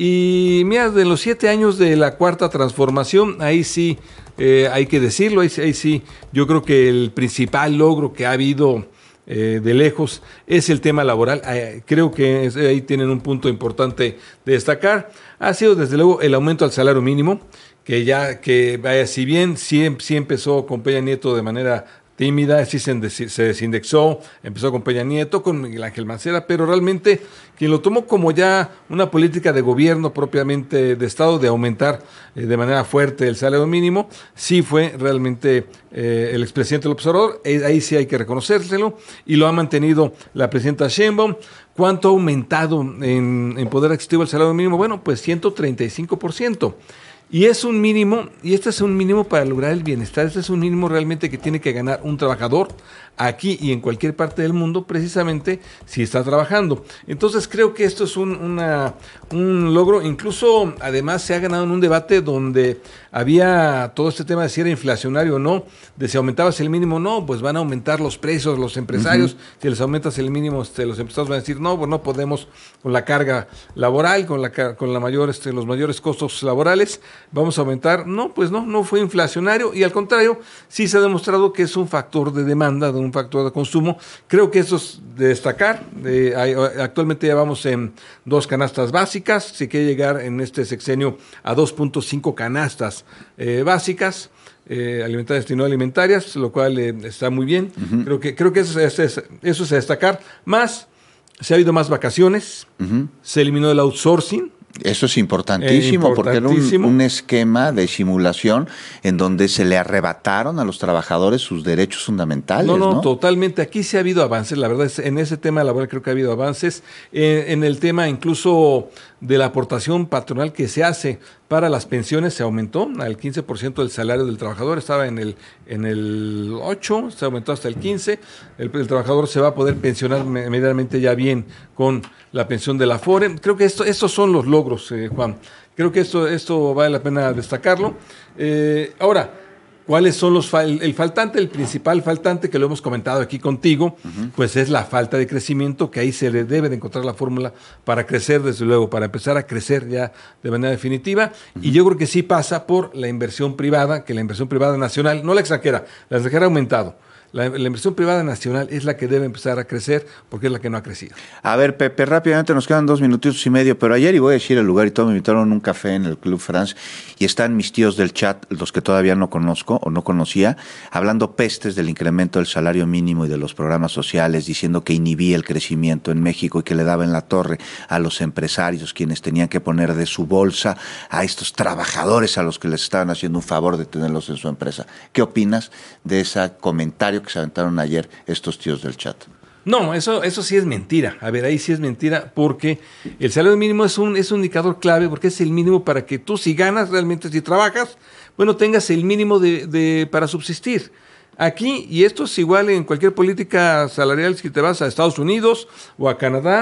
Y mira, de los siete años de la Cuarta Transformación, ahí sí eh, hay que decirlo, ahí, ahí sí, yo creo que el principal logro que ha habido Eh, de lejos es el tema laboral. Eh, creo que es, ahí tienen un punto importante de destacar. Ha sido desde luego el aumento al salario mínimo, que ya que vaya, si bien sí, sí empezó con Peña Nieto de manera tímida, sí se, se desindexó, empezó con Peña Nieto, con Miguel Ángel Mancera, pero realmente quien lo tomó como ya una política de gobierno propiamente de Estado, de aumentar eh, de manera fuerte el salario mínimo, sí fue realmente eh, el expresidente López Obrador. Eh, ahí sí hay que reconocérselo, y lo ha mantenido la presidenta Sheinbaum. ¿Cuánto ha aumentado en, en poder adquisitivo el salario mínimo? Bueno, pues ciento treinta y cinco por ciento. Y es un mínimo, y este es un mínimo para lograr el bienestar. Este es un mínimo realmente que tiene que ganar un trabajador aquí y en cualquier parte del mundo, precisamente si está trabajando. Entonces creo que esto es un, una, un logro. Incluso además se ha ganado en un debate donde había todo este tema de si era inflacionario o no, de si aumentabas el mínimo o no, pues van a aumentar los precios los empresarios. Uh-huh. Si les aumentas el mínimo, este, los empresarios van a decir no, pues no podemos con la carga laboral, con la con la mayor, este, los mayores costos laborales, vamos a aumentar. No, pues no, no fue inflacionario, y al contrario, sí se ha demostrado que es un factor de demanda, de un factor de consumo. Creo que eso es de destacar. Eh, hay, actualmente ya vamos en dos canastas básicas, se quiere llegar en este sexenio a dos punto cinco canastas eh, básicas, eh, alimentarias y no alimentarias, lo cual eh, está muy bien. Uh-huh. Creo que creo que eso es, eso es a destacar. Más, se ha habido más vacaciones, uh-huh. Se eliminó el outsourcing. Eso es importantísimo, eh, importantísimo, porque era un, un esquema de simulación en donde se le arrebataron a los trabajadores sus derechos fundamentales. No, no, ¿no? Totalmente. Aquí sí ha habido avances, la verdad, es, en ese tema laboral creo que ha habido avances. Eh, en el tema incluso de la aportación patronal que se hace para las pensiones se aumentó al quince por ciento del salario del trabajador, estaba en el en el ocho, se aumentó hasta el quince. El, el trabajador se va a poder pensionar medianamente ya bien con la pensión de la Afore. Creo que esto, estos son los logros, eh, Juan. Creo que esto, esto vale la pena destacarlo. Eh, ahora, ¿cuáles son los fal- el faltante, el principal faltante que lo hemos comentado aquí contigo? Uh-huh. Pues es la falta de crecimiento, que ahí se le debe de encontrar la fórmula para crecer, desde luego, para empezar a crecer ya de manera definitiva. Uh-huh. Y yo creo que sí pasa por la inversión privada, que la inversión privada nacional, no la extranjera, la extranjera ha aumentado. La, la inversión privada nacional es la que debe empezar a crecer, porque es la que no ha crecido. A ver, Pepe, rápidamente, nos quedan dos minutitos y medio, pero ayer, y voy a decir el lugar y todo, me invitaron a un café en el Club France, y están mis tíos del chat, los que todavía no conozco o no conocía, hablando pestes del incremento del salario mínimo y de los programas sociales, diciendo que inhibía el crecimiento en México y que le daba en la torre a los empresarios, quienes tenían que poner de su bolsa a estos trabajadores a los que les estaban haciendo un favor de tenerlos en su empresa. ¿Qué opinas de ese comentario que se aventaron ayer estos tíos del chat? No, eso, eso sí es mentira. A ver, ahí sí es mentira, porque el salario mínimo es un, es un indicador clave, porque es el mínimo para que tú, si ganas realmente, si trabajas, bueno, tengas el mínimo de, de para subsistir. Aquí, y esto es igual en cualquier política salarial, si te vas a Estados Unidos o a Canadá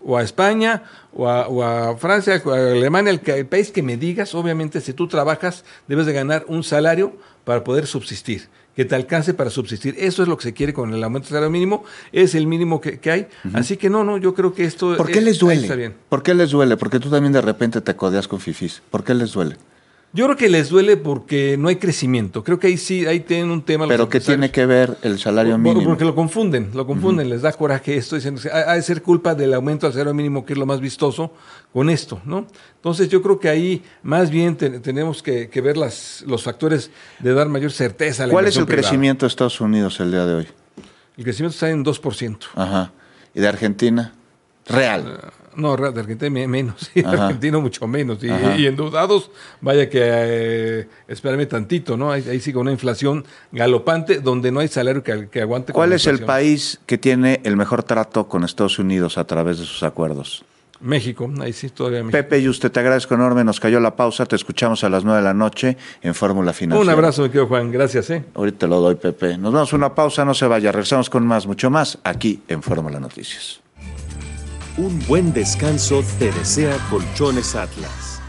o a España, o a, o a Francia, o a Alemania, el, el país que me digas. Obviamente, si tú trabajas, debes de ganar un salario para poder subsistir, que te alcance para subsistir. Eso es lo que se quiere con el aumento del salario mínimo, es el mínimo que, que hay. Uh-huh. Así que no, no, yo creo que esto... ¿Por qué es, les duele? Está bien. ¿Por qué les duele? Porque tú también de repente te codeas con fifís. ¿Por qué les duele? Yo creo que les duele porque no hay crecimiento. Creo que ahí sí, ahí tienen un tema. ¿Pero qué tiene que ver el salario mínimo? Porque lo confunden, lo confunden, uh-huh. les da coraje esto, dicen, ha de ser culpa del aumento del salario mínimo, que es lo más vistoso, con esto, ¿no? Entonces yo creo que ahí más bien te, tenemos que, que ver las, los factores de dar mayor certeza a la ¿Cuál es el privada. crecimiento de Estados Unidos el día de hoy? El crecimiento está en dos por ciento. Ajá. ¿Y de Argentina? Real. Uh, No, de Argentina menos, sí, de Argentina mucho menos. Y, y endeudados, vaya que, eh, espérame tantito, ¿no? Ahí, ahí sigue una inflación galopante donde no hay salario que, que aguante. ¿Cuál es el país que tiene el mejor trato con Estados Unidos a través de sus acuerdos? México, ahí sí, todavía México. Pepe, y usted, te agradezco enorme, nos cayó la pausa, te escuchamos a las nueve de la noche en Fórmula Financiera. Un abrazo, mi querido Juan, gracias. ¿eh? Ahorita te lo doy, Pepe. Nos vamos a una pausa, no se vaya, regresamos con más, mucho más, aquí en Fórmula Noticias. Un buen descanso te desea Colchones Atlas.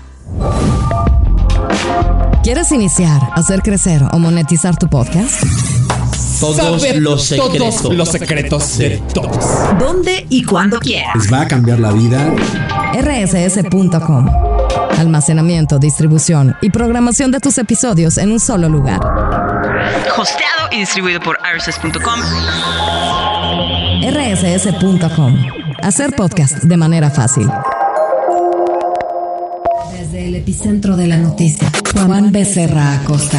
¿Quieres iniciar, hacer crecer o monetizar tu podcast? Todos Saber los secretos. Todos los secretos de todos. ¿Dónde y cuándo quieras? Les va a cambiar la vida. R S S punto com. Almacenamiento, distribución y programación de tus episodios en un solo lugar. Hosteado y distribuido por R S S punto com. R S S punto com. Hacer podcast de manera fácil. Desde el epicentro de la noticia, Juan Becerra Acosta.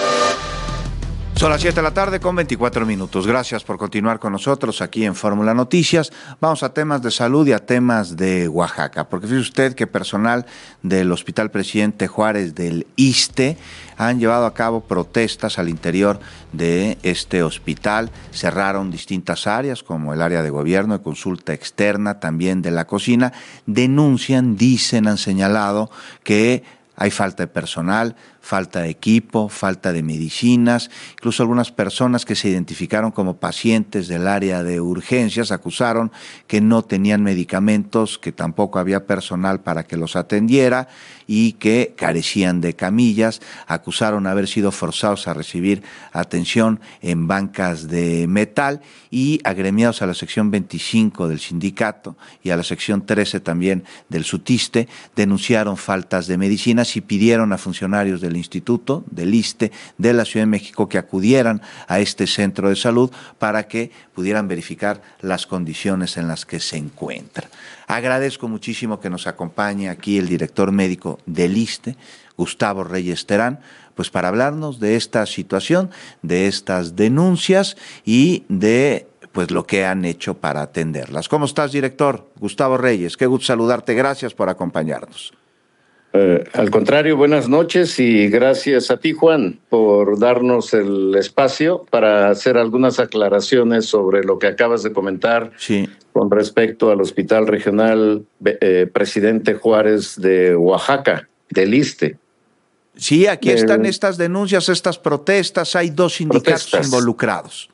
Son las siete de la tarde con veinticuatro minutos. Gracias por continuar con nosotros aquí en Fórmula Noticias. Vamos a temas de salud y a temas de Oaxaca, porque fíjese usted que personal del Hospital Presidente Juárez del ISSSTE han llevado a cabo protestas al interior de este hospital. Cerraron distintas áreas como el área de gobierno, de consulta externa, también de la cocina. Denuncian, dicen, han señalado que hay falta de personal, falta de equipo, falta de medicinas. Incluso algunas personas que se identificaron como pacientes del área de urgencias acusaron que no tenían medicamentos, que tampoco había personal para que los atendiera y que carecían de camillas. Acusaron haber sido forzados a recibir atención en bancas de metal y agremiados a la sección veinticinco del sindicato y a la sección trece también del SUTISTE, denunciaron faltas de medicinas y pidieron a funcionarios del Instituto, del ISSSTE, de la Ciudad de México que acudieran a este centro de salud para que pudieran verificar las condiciones en las que se encuentra. Agradezco muchísimo que nos acompañe aquí el director médico del ISSSTE, Gustavo Reyes Terán, pues para hablarnos de esta situación, de estas denuncias y de pues lo que han hecho para atenderlas. ¿Cómo estás, director? Gustavo Reyes, qué gusto saludarte, gracias por acompañarnos. Eh, al contrario, buenas noches y gracias a ti, Juan, por darnos el espacio para hacer algunas aclaraciones sobre lo que acabas de comentar sí. con respecto al Hospital Regional eh, Presidente Juárez de Oaxaca, del ISSSTE. Sí, aquí de, están estas denuncias, estas protestas, hay dos sindicatos protestas. involucrados.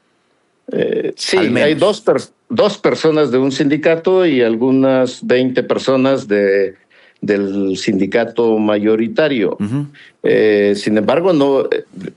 Eh, sí, hay dos, per, dos personas de un sindicato y algunas veinte personas de... del sindicato mayoritario. Uh-huh. Eh, sin embargo, no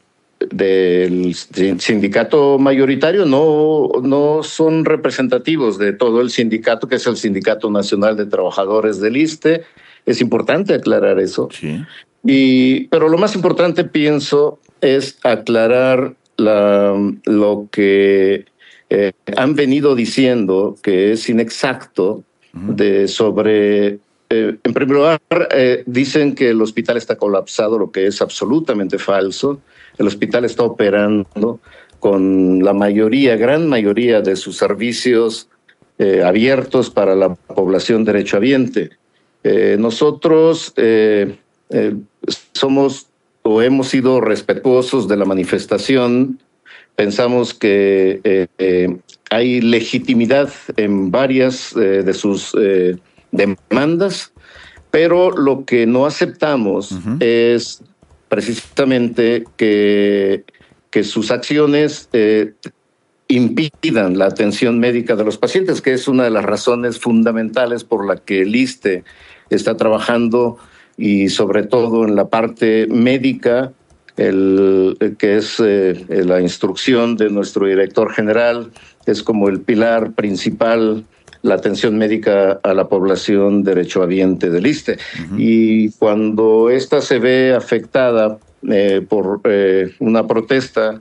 del sindicato mayoritario no, no son representativos de todo el sindicato, que es el Sindicato Nacional de Trabajadores del ISSSTE. Es importante aclarar eso. Sí. Y, pero lo más importante, pienso, es aclarar la, lo que eh, han venido diciendo, que es inexacto, uh-huh. de sobre... Eh, en primer lugar, eh, dicen que el hospital está colapsado, lo que es absolutamente falso. El hospital está operando con la mayoría, gran mayoría de sus servicios eh, abiertos para la población derechohabiente. Eh, nosotros eh, eh, somos o hemos sido respetuosos de la manifestación. Pensamos que eh, eh, hay legitimidad en varias eh, de sus... Eh, demandas, pero lo que no aceptamos uh-huh. es precisamente que, que sus acciones eh, impidan la atención médica de los pacientes, que es una de las razones fundamentales por la que el ISSSTE está trabajando, y sobre todo en la parte médica, el, que es eh, la instrucción de nuestro director general, es como el pilar principal, la atención médica a la población derechohabiente del ISSSTE. Uh-huh. Y cuando esta se ve afectada eh, por eh, una protesta,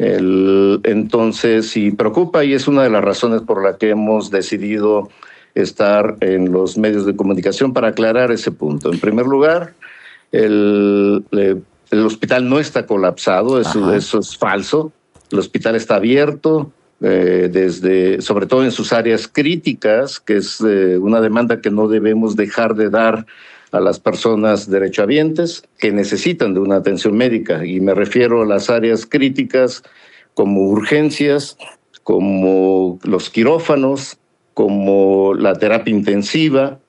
el, entonces sí preocupa, y es una de las razones por la que hemos decidido estar en los medios de comunicación para aclarar ese punto. En primer lugar, el, el hospital no está colapsado, eso, eso es falso. El hospital está abierto, eh, desde, sobre todo en sus áreas críticas, que es eh, una demanda que no debemos dejar de dar a las personas derechohabientes que necesitan de una atención médica, y me refiero a las áreas críticas como urgencias, como los quirófanos, como la terapia intensiva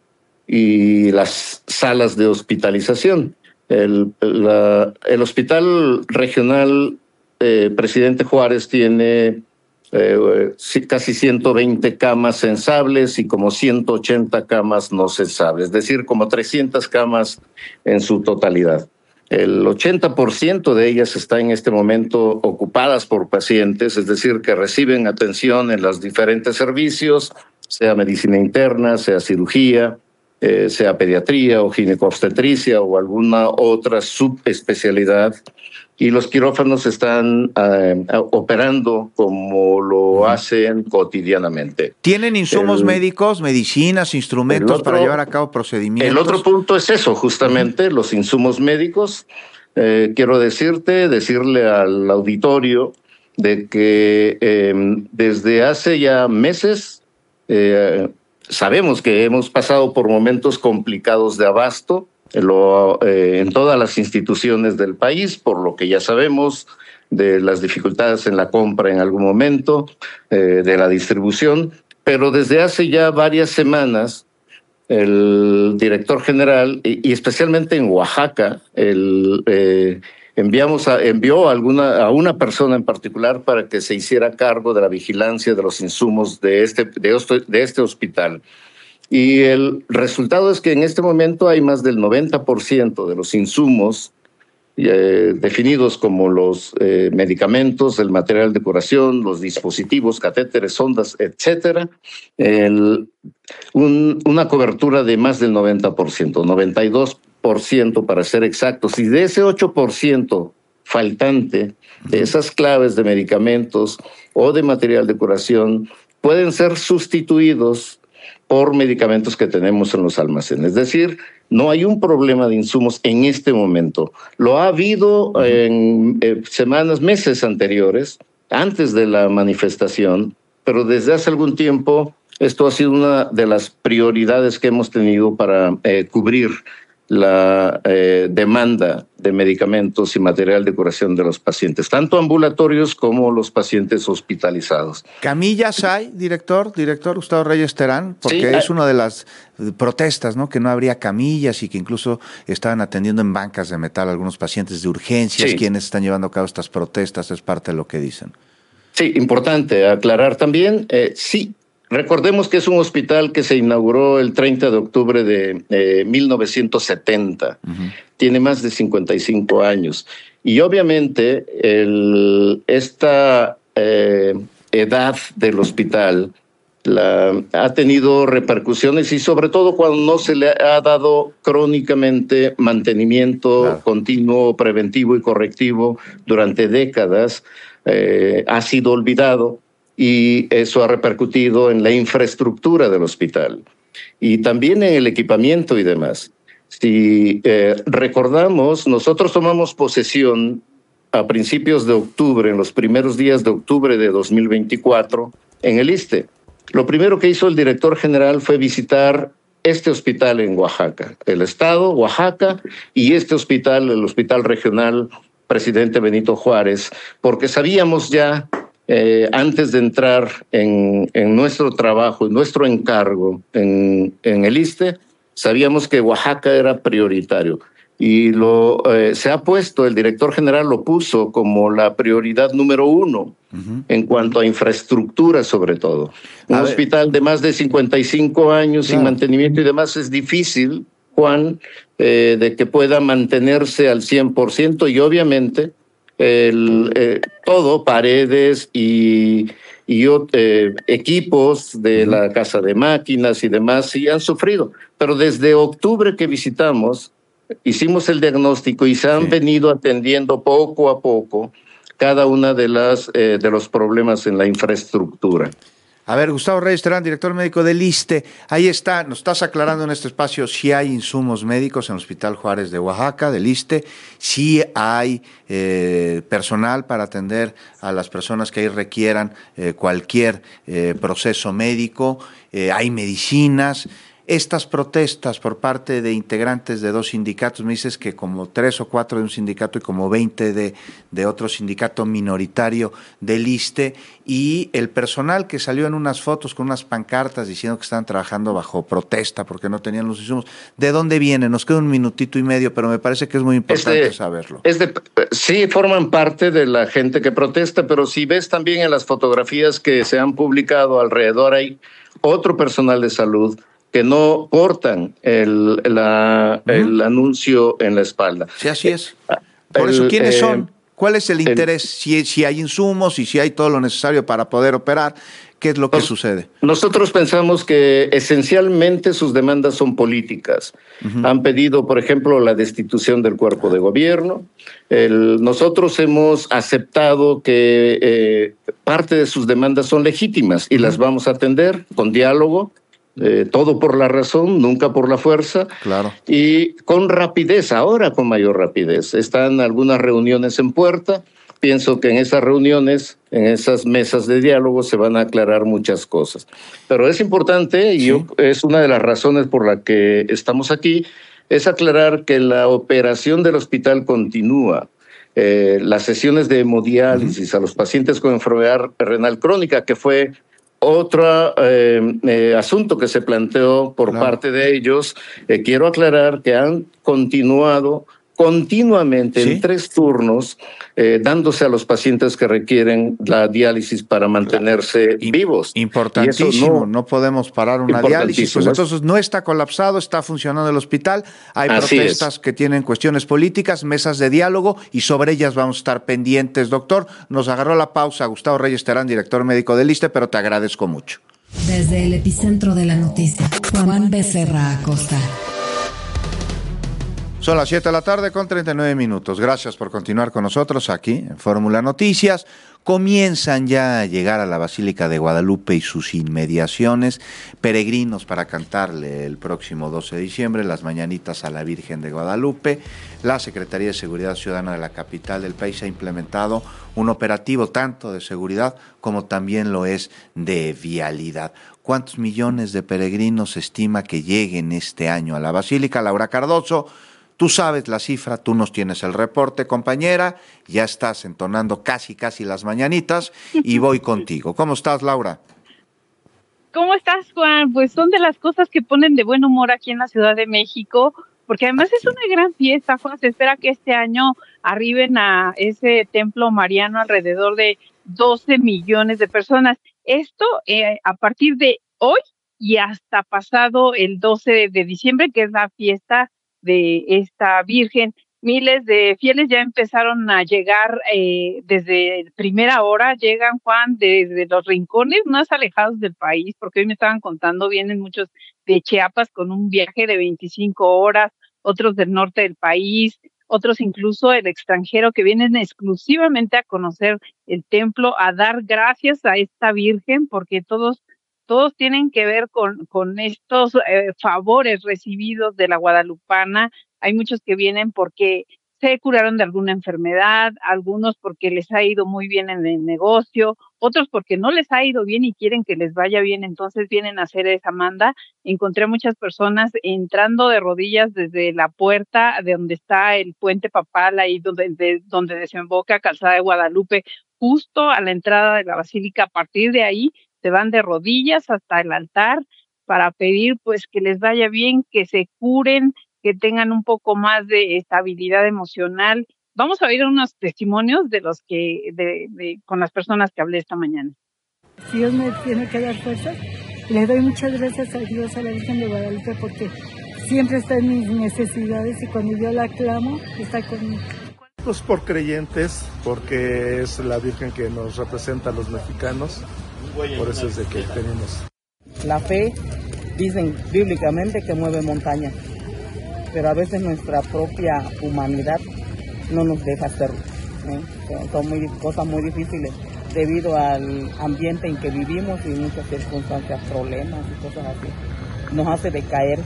y las salas de hospitalización. El, la, el Hospital Regional eh, Presidente Juárez tiene Eh, casi ciento veinte camas sensables y como ciento ochenta camas no sensables, es decir, como trescientas camas en su totalidad. El ochenta por ciento de ellas está en este momento ocupadas por pacientes, es decir, que reciben atención en los diferentes servicios, sea medicina interna, sea cirugía, eh, sea pediatría o gineco-obstetricia o alguna otra subespecialidad. Y los quirófanos están eh, operando como lo hacen cotidianamente. ¿Tienen insumos el, médicos, medicinas, instrumentos otro, para llevar a cabo procedimientos? El otro punto es eso, justamente, uh-huh. los insumos médicos. Eh, quiero decirte, decirle al auditorio de que eh, desde hace ya meses eh, sabemos que hemos pasado por momentos complicados de abasto, Lo, eh, en todas las instituciones del país, por lo que ya sabemos de las dificultades en la compra en algún momento, eh, de la distribución, pero desde hace ya varias semanas el director general, y, y especialmente en Oaxaca, el, eh, enviamos a, envió a, alguna, a una persona en particular para que se hiciera cargo de la vigilancia de los insumos de este, de este, de este hospital. Y el resultado es que en este momento hay más del noventa por ciento de los insumos eh, definidos como los eh, medicamentos, el material de curación, los dispositivos, catéteres, sondas, etcétera, el, un, una cobertura de más del noventa por ciento, noventa y dos por ciento para ser exactos. Y de ese ocho por ciento faltante, de esas claves de medicamentos o de material de curación, pueden ser sustituidos por medicamentos que tenemos en los almacenes. Es decir, no hay un problema de insumos en este momento. Lo ha habido en eh, semanas, meses anteriores, antes de la manifestación, pero desde hace algún tiempo esto ha sido una de las prioridades que hemos tenido para eh, cubrir la eh, demanda de medicamentos y material de curación de los pacientes, tanto ambulatorios como los pacientes hospitalizados. ¿Camillas hay, director? Director Gustavo Reyes Terán, porque sí, es una de las protestas, ¿no? Que no habría camillas y que incluso estaban atendiendo en bancas de metal a algunos pacientes de urgencias, sí. Quienes están llevando a cabo estas protestas, es parte de lo que dicen. Sí, importante aclarar también, eh, sí. Recordemos que es un hospital que se inauguró el treinta de octubre de eh, mil novecientos setenta. Uh-huh. Tiene más de cincuenta y cinco años. Y obviamente el, esta eh, edad del hospital la, ha tenido repercusiones, y sobre todo cuando no se le ha dado crónicamente mantenimiento claro. continuo, preventivo y correctivo durante décadas, eh, ha sido olvidado. Y eso ha repercutido en la infraestructura del hospital y también en el equipamiento y demás. Si eh, recordamos, nosotros tomamos posesión a principios de octubre, en los primeros días de octubre de dos mil veinticuatro, en el ISSSTE. Lo primero que hizo el director general fue visitar este hospital en Oaxaca, el estado, Oaxaca, y este hospital, el Hospital Regional Presidente Benito Juárez, porque sabíamos ya... Eh, antes de entrar en, en nuestro trabajo, en nuestro encargo en, en el ISSSTE, sabíamos que Oaxaca era prioritario. y lo eh, se ha puesto, el director general lo puso como la prioridad número uno uh-huh. en cuanto a infraestructura, sobre todo. Un a hospital ver. de más de cincuenta y cinco años claro. sin mantenimiento y demás es difícil, Juan, eh, de que pueda mantenerse al cien por ciento y obviamente el, eh, todo, paredes y, y eh, equipos de uh-huh. la casa de máquinas y demás sí han sufrido. Pero desde octubre que visitamos, hicimos el diagnóstico y se han sí. venido atendiendo poco a poco cada una de las eh, de los problemas en la infraestructura. A ver, Gustavo Reyes Terán, director médico del ISSSTE, ahí está, nos estás aclarando en este espacio si hay insumos médicos en el Hospital Juárez de Oaxaca, del ISSSTE, si hay eh, personal para atender a las personas que ahí requieran eh, cualquier eh, proceso médico, eh, hay medicinas. Estas protestas por parte de integrantes de dos sindicatos, me dices que como tres o cuatro de un sindicato y como veinte de, de otro sindicato minoritario del ISSSTE, y el personal que salió en unas fotos con unas pancartas diciendo que estaban trabajando bajo protesta porque no tenían los insumos. ¿De dónde viene? Nos queda un minutito y medio, pero me parece que es muy importante es de, saberlo. Es de, sí, forman parte de la gente que protesta, pero si ves también en las fotografías que se han publicado alrededor, hay otro personal de salud que no portan el, la, uh-huh. el anuncio en la espalda. Sí, así es. Por el, eso, ¿quiénes eh, son? ¿Cuál es el interés? El, si, si hay insumos y si hay todo lo necesario para poder operar, ¿qué es lo que nos, sucede? Nosotros pensamos que esencialmente sus demandas son políticas. Uh-huh. Han pedido, por ejemplo, la destitución del cuerpo de gobierno. El, nosotros hemos aceptado que eh, parte de sus demandas son legítimas y uh-huh. las vamos a atender con diálogo. Eh, todo por la razón, nunca por la fuerza. Claro. Y con rapidez, ahora con mayor rapidez. Están algunas reuniones en puerta. Pienso que en esas reuniones, en esas mesas de diálogo, se van a aclarar muchas cosas. Pero es importante, y sí. yo, es una de las razones por la que estamos aquí, es aclarar que la operación del hospital continúa. Eh, las sesiones de hemodiálisis uh-huh. a los pacientes con enfermedad renal crónica, que fue otro eh, eh, asunto que se planteó por claro. parte de ellos, eh, quiero aclarar que han continuado continuamente ¿Sí? en tres turnos eh, dándose a los pacientes que requieren la diálisis para mantenerse claro. vivos. Importantísimo, no, no podemos parar una diálisis, pues entonces no está colapsado, está funcionando el hospital, hay Así protestas es. que tienen cuestiones políticas, mesas de diálogo y sobre ellas vamos a estar pendientes, doctor. Nos agarró la pausa Gustavo Reyes Terán, director médico del ISSSTE, pero te agradezco mucho. Desde el epicentro de la noticia, Juan Becerra Acosta. Son las siete de la tarde con treinta y nueve minutos. Gracias por continuar con nosotros aquí en Fórmula Noticias. Comienzan ya a llegar a la Basílica de Guadalupe y sus inmediaciones peregrinos para cantarle el próximo doce de diciembre las mañanitas a la Virgen de Guadalupe. La Secretaría de Seguridad Ciudadana de la capital del país ha implementado un operativo tanto de seguridad como también lo es de vialidad. ¿Cuántos millones de peregrinos se estima que lleguen este año a la Basílica? Laura Cardoso, tú sabes la cifra, tú nos tienes el reporte, compañera, ya estás entonando casi, casi las mañanitas y voy contigo. ¿Cómo estás, Laura? ¿Cómo estás, Juan? Pues son de las cosas que ponen de buen humor aquí en la Ciudad de México, porque además aquí. Es una gran fiesta, Juan. Se espera que este año arriben a ese templo mariano alrededor de doce millones de personas. Esto eh, a partir de hoy y hasta pasado el doce de diciembre, que es la fiesta de esta Virgen. Miles de fieles ya empezaron a llegar eh, desde primera hora, llegan, Juan, desde los rincones más alejados del país, porque hoy me estaban contando, vienen muchos de Chiapas con un viaje de veinticinco horas, otros del norte del país, otros incluso del extranjero que vienen exclusivamente a conocer el templo, a dar gracias a esta Virgen, porque todos Todos tienen que ver con, con estos eh, favores recibidos de la guadalupana. Hay muchos que vienen porque se curaron de alguna enfermedad, algunos porque les ha ido muy bien en el negocio, otros porque no les ha ido bien y quieren que les vaya bien, entonces vienen a hacer esa manda. Encontré muchas personas entrando de rodillas desde la puerta de donde está el puente papal, ahí donde, de, donde desemboca Calzada de Guadalupe, justo a la entrada de la basílica. A partir de ahí se van de rodillas hasta el altar para pedir pues que les vaya bien, que se curen, que tengan un poco más de estabilidad emocional. Vamos a oír unos testimonios de los que, de, de, con las personas que hablé esta mañana. Si Dios me tiene que dar fuerza, le doy muchas gracias a Dios, a la Virgen de Guadalupe, porque siempre está en mis necesidades y cuando yo la clamo, está conmigo. Pues por creyentes, porque es la Virgen que nos representa a los mexicanos, por eso es de que tenemos. La fe, dicen bíblicamente que mueve montañas, pero a veces nuestra propia humanidad no nos deja hacerlo, ¿eh? Son, son muy, cosas muy difíciles debido al ambiente en que vivimos y muchas circunstancias, problemas y cosas así, nos hace decaer.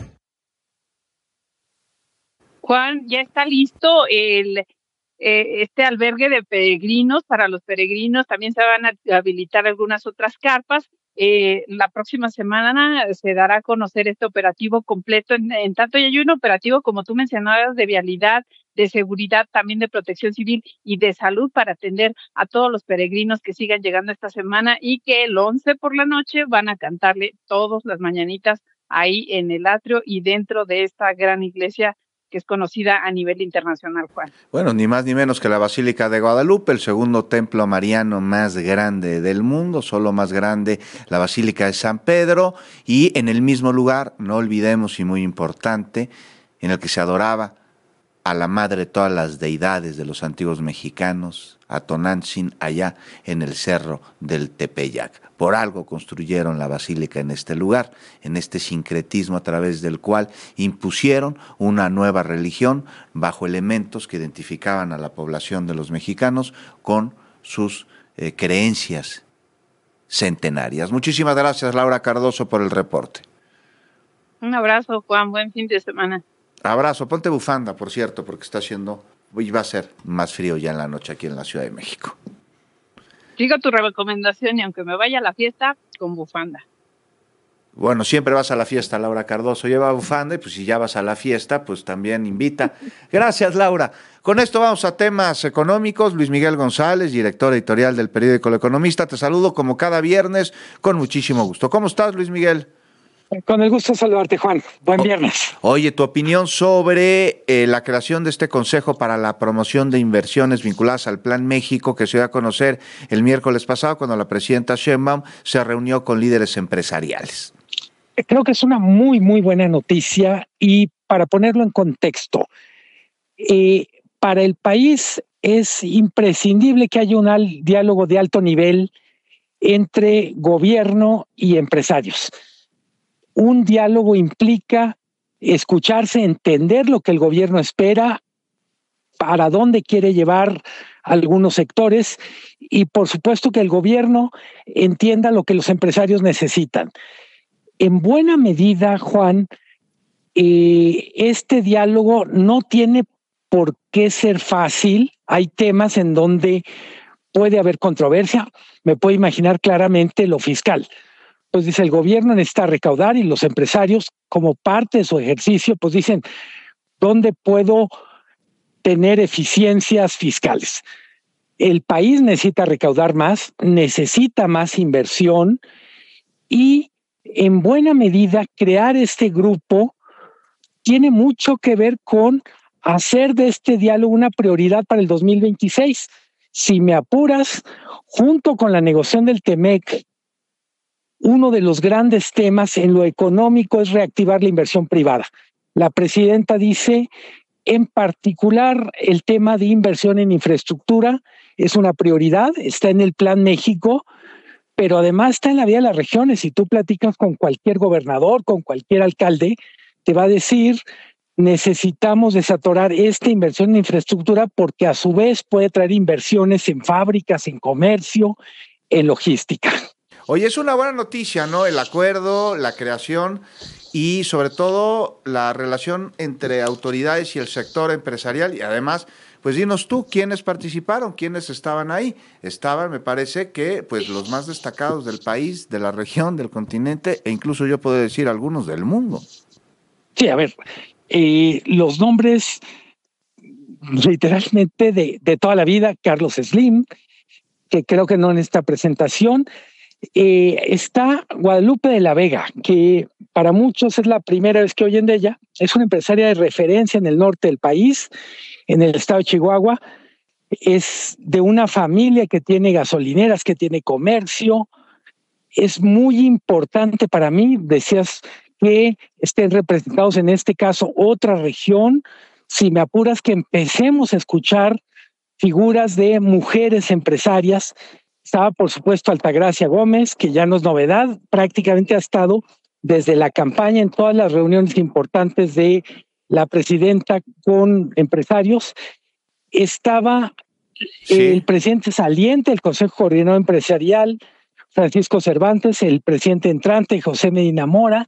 Juan, ya está listo el eh, este albergue de peregrinos. Para los peregrinos también se van a habilitar algunas otras carpas. Eh, la próxima semana se dará a conocer este operativo completo, en, en tanto ya hay un operativo, como tú mencionabas, de vialidad, de seguridad, también de protección civil y de salud para atender a todos los peregrinos que sigan llegando esta semana y que el once por la noche van a cantarle todas las mañanitas ahí en el atrio y dentro de esta gran iglesia que es conocida a nivel internacional, Juan. Bueno, ni más ni menos que la Basílica de Guadalupe, el segundo templo mariano más grande del mundo, solo más grande la Basílica de San Pedro, y en el mismo lugar, no olvidemos y muy importante, en el que se adoraba a la madre de todas las deidades de los antiguos mexicanos, a Tonantzin, allá en el cerro del Tepeyac. Por algo construyeron la basílica en este lugar, en este sincretismo a través del cual impusieron una nueva religión bajo elementos que identificaban a la población de los mexicanos con sus eh, creencias centenarias. Muchísimas gracias, Laura Cardoso, por el reporte. Un abrazo, Juan, buen fin de semana. Abrazo, ponte bufanda, por cierto, porque está haciendo, y va a ser más frío ya en la noche aquí en la Ciudad de México. Sigo tu recomendación y aunque me vaya a la fiesta, con bufanda. Bueno, siempre vas a la fiesta, Laura Cardoso, lleva bufanda y pues si ya vas a la fiesta, pues también invita. Gracias, Laura. Con esto vamos a temas económicos. Luis Miguel González, director editorial del periódico El Economista, te saludo como cada viernes con muchísimo gusto. ¿Cómo estás, Luis Miguel? Con el gusto de saludarte, Juan. Buen viernes. Oye, tu opinión sobre eh, la creación de este Consejo para la Promoción de Inversiones vinculadas al Plan México que se dio a conocer el miércoles pasado cuando la presidenta Sheinbaum se reunió con líderes empresariales. Creo que es una muy, muy buena noticia y para ponerlo en contexto, eh, para el país es imprescindible que haya un al- diálogo de alto nivel entre gobierno y empresarios. Un diálogo implica escucharse, entender lo que el gobierno espera, para dónde quiere llevar algunos sectores y por supuesto que el gobierno entienda lo que los empresarios necesitan. En buena medida, Juan, eh, este diálogo no tiene por qué ser fácil. Hay temas en donde puede haber controversia. Me puedo imaginar claramente lo fiscal. Pues dice, el gobierno necesita recaudar y los empresarios, como parte de su ejercicio, pues dicen, ¿dónde puedo tener eficiencias fiscales? El país necesita recaudar más, necesita más inversión y en buena medida crear este grupo tiene mucho que ver con hacer de este diálogo una prioridad para el dos mil veintiséis. Si me apuras, junto con la negociación del Temec, uno de los grandes temas en lo económico es reactivar la inversión privada. La presidenta dice, en particular, el tema de inversión en infraestructura es una prioridad, está en el Plan México, pero además está en la vida de las regiones. Si tú platicas con cualquier gobernador, con cualquier alcalde, te va a decir, necesitamos desatorar esta inversión en infraestructura porque a su vez puede traer inversiones en fábricas, en comercio, en logística. Oye, es una buena noticia, ¿no? El acuerdo, la creación y sobre todo la relación entre autoridades y el sector empresarial y además, pues dinos tú, ¿quiénes participaron? ¿Quiénes estaban ahí? Estaban, me parece que, pues los más destacados del país, de la región, del continente e incluso yo puedo decir algunos del mundo. Sí, a ver, eh, los nombres literalmente de, de toda la vida, Carlos Slim, que creo que no en esta presentación, Eh, está Guadalupe de la Vega, que para muchos es la primera vez que oyen de ella. Es una empresaria de referencia en el norte del país, en el estado de Chihuahua. Es de una familia que tiene gasolineras, que tiene comercio. Es muy importante para mí, decías, que estén representados en este caso otra región. Si me apuras, que empecemos a escuchar figuras de mujeres empresarias. Estaba, por supuesto, Altagracia Gómez, que ya no es novedad, prácticamente ha estado desde la campaña en todas las reuniones importantes de la presidenta con empresarios. Estaba sí. el presidente saliente del Consejo Coordinador Empresarial, Francisco Cervantes, el presidente entrante, José Medina Mora.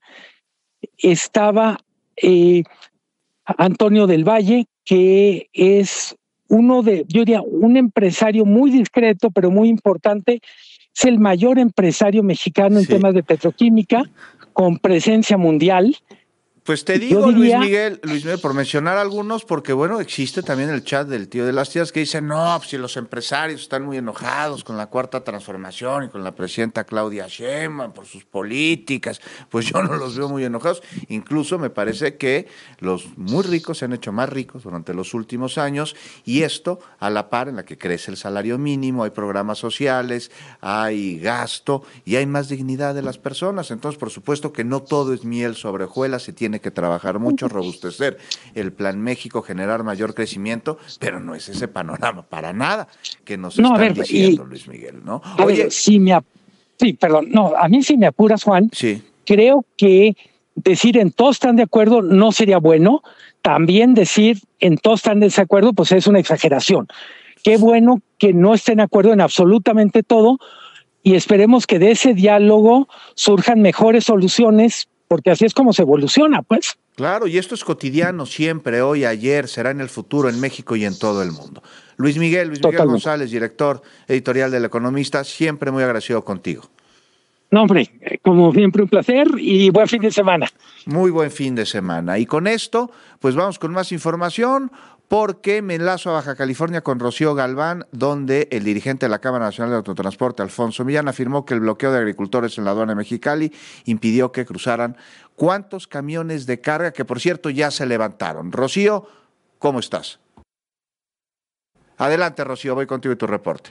Estaba eh, Antonio del Valle, que es uno de, yo diría, un empresario muy discreto, pero muy importante. Es el mayor empresario mexicano en sí. temas de petroquímica, con presencia mundial. Pues te digo, diría, Luis Miguel, Luis Miguel, por mencionar algunos, porque bueno, existe también el chat del tío de las tías que dice, no, pues si los empresarios están muy enojados con la Cuarta Transformación y con la presidenta Claudia Sheinbaum por sus políticas, pues yo no los veo muy enojados. Incluso me parece que los muy ricos se han hecho más ricos durante los últimos años, y esto a la par en la que crece el salario mínimo, hay programas sociales, hay gasto y hay más dignidad de las personas. Entonces, por supuesto que no todo es miel sobre hojuelas, se tiene que trabajar mucho, robustecer el Plan México, generar mayor crecimiento, pero no es ese panorama para nada que nos no, están ver, diciendo, y, Luis Miguel, ¿no? Oye, ver, si me ap- sí, perdón, no, a mí si me apuras, Juan, sí. creo que decir en todos están de acuerdo no sería bueno, también decir en todos están de desacuerdo, pues es una exageración. Qué bueno que no estén de acuerdo en absolutamente todo, y esperemos que de ese diálogo surjan mejores soluciones, porque así es como se evoluciona, pues. Claro, y esto es cotidiano siempre, hoy, ayer, será en el futuro, en México y en todo el mundo. Luis Miguel, Luis Miguel González, director editorial del Economista, siempre muy agradecido contigo. No, hombre, como siempre un placer y buen fin de semana. Muy buen fin de semana. Y con esto, pues vamos con más información, porque me enlazo a Baja California con Rocío Galván, donde el dirigente de la Cámara Nacional de Autotransporte, Alfonso Millán, afirmó que el bloqueo de agricultores en la aduana de Mexicali impidió que cruzaran cuántos camiones de carga, que por cierto ya se levantaron. Rocío, ¿cómo estás? Adelante, Rocío, voy contigo y tu reporte.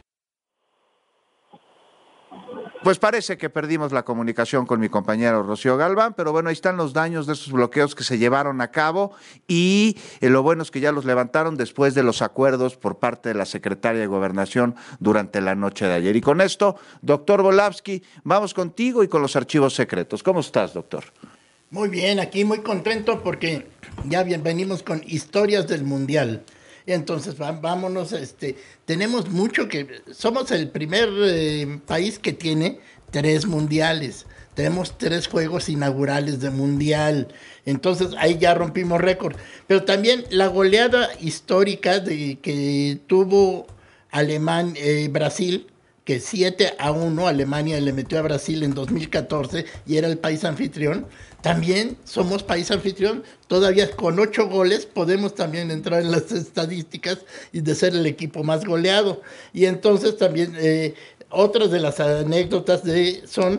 Pues parece que perdimos la comunicación con mi compañero Rocío Galván, pero bueno, ahí están los daños de esos bloqueos que se llevaron a cabo, y eh, lo bueno es que ya los levantaron después de los acuerdos por parte de la secretaria de Gobernación durante la noche de ayer. Y con esto, doctor Volavsky, vamos contigo y con los archivos secretos. ¿Cómo estás, doctor? Muy bien, aquí muy contento porque ya bien, venimos con historias del Mundial. Entonces, vámonos, este, tenemos mucho que, somos el primer eh, país que tiene tres mundiales, tenemos tres juegos inaugurales de mundial, entonces ahí ya rompimos récord, pero también la goleada histórica de que tuvo Alemania, eh, Brasil, que siete a uno Alemania le metió a Brasil en dos mil catorce y era el país anfitrión. También somos país anfitrión, todavía con ocho goles podemos también entrar en las estadísticas y de ser el equipo más goleado. Y entonces también eh, otras de las anécdotas de, son,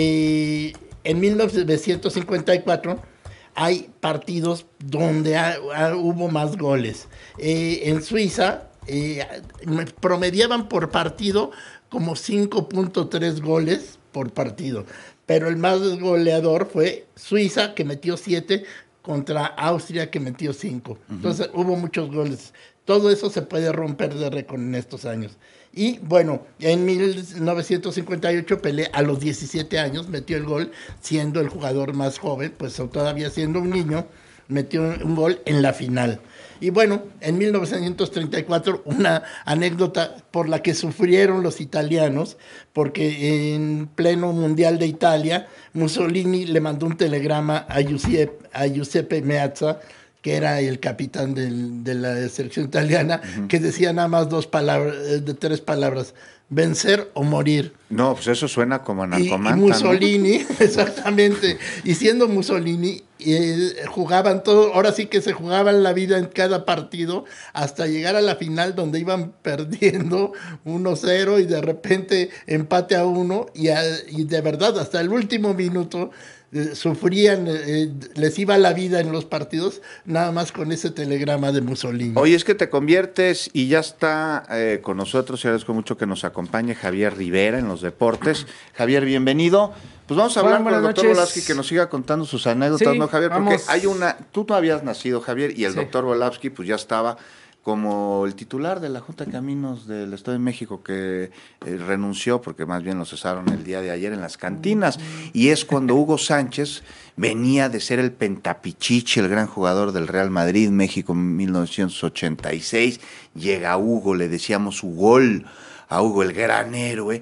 eh, en mil novecientos cincuenta y cuatro hay partidos donde ha, ha, hubo más goles. Eh, en Suiza eh, promediaban por partido como cinco punto tres goles por partido. Pero el más goleador fue Suiza, que metió siete, contra Austria, que metió cinco. Uh-huh. Entonces hubo muchos goles. Todo eso se puede romper de récord en estos años. Y bueno, en mil novecientos cincuenta y ocho Pelé, a los diecisiete años, metió el gol, siendo el jugador más joven, pues todavía siendo un niño, metió un gol en la final. Y bueno, en mil novecientos treinta y cuatro, una anécdota por la que sufrieron los italianos, porque en pleno Mundial de Italia, Mussolini le mandó un telegrama a Giuseppe, a Giuseppe Meazza, que era el capitán del, de la selección italiana, uh-huh. que decía nada más dos palabras, de tres palabras, vencer o morir. No, pues eso suena como a Y, y narcomanta, Mussolini, ¿no? exactamente, y siendo Mussolini, eh, jugaban todo, ahora sí que se jugaban la vida en cada partido hasta llegar a la final donde iban perdiendo uno cero y de repente empate a uno y, a, y de verdad hasta el último minuto eh, sufrían, eh, les iba la vida en los partidos nada más con ese telegrama de Mussolini. Oye, es que te conviertes y ya está eh, con nosotros, y agradezco mucho que nos acompañe Javier Rivera en los deportes. Javier, bienvenido. Pues vamos a hablar Juan, con el doctor noches. Volavsky que nos siga contando sus anécdotas, Sí, ¿no, Javier? Porque vamos. hay una, tú no habías nacido, Javier, y el Sí. doctor Volavsky pues ya estaba como el titular de la Junta de Caminos del Estado de México, que eh, renunció, porque más bien lo cesaron el día de ayer en las cantinas, y es cuando Hugo Sánchez venía de ser el pentapichichi, el gran jugador del Real Madrid, México en mil novecientos ochenta y seis, llega Hugo, le decíamos su gol, a Hugo el gran héroe,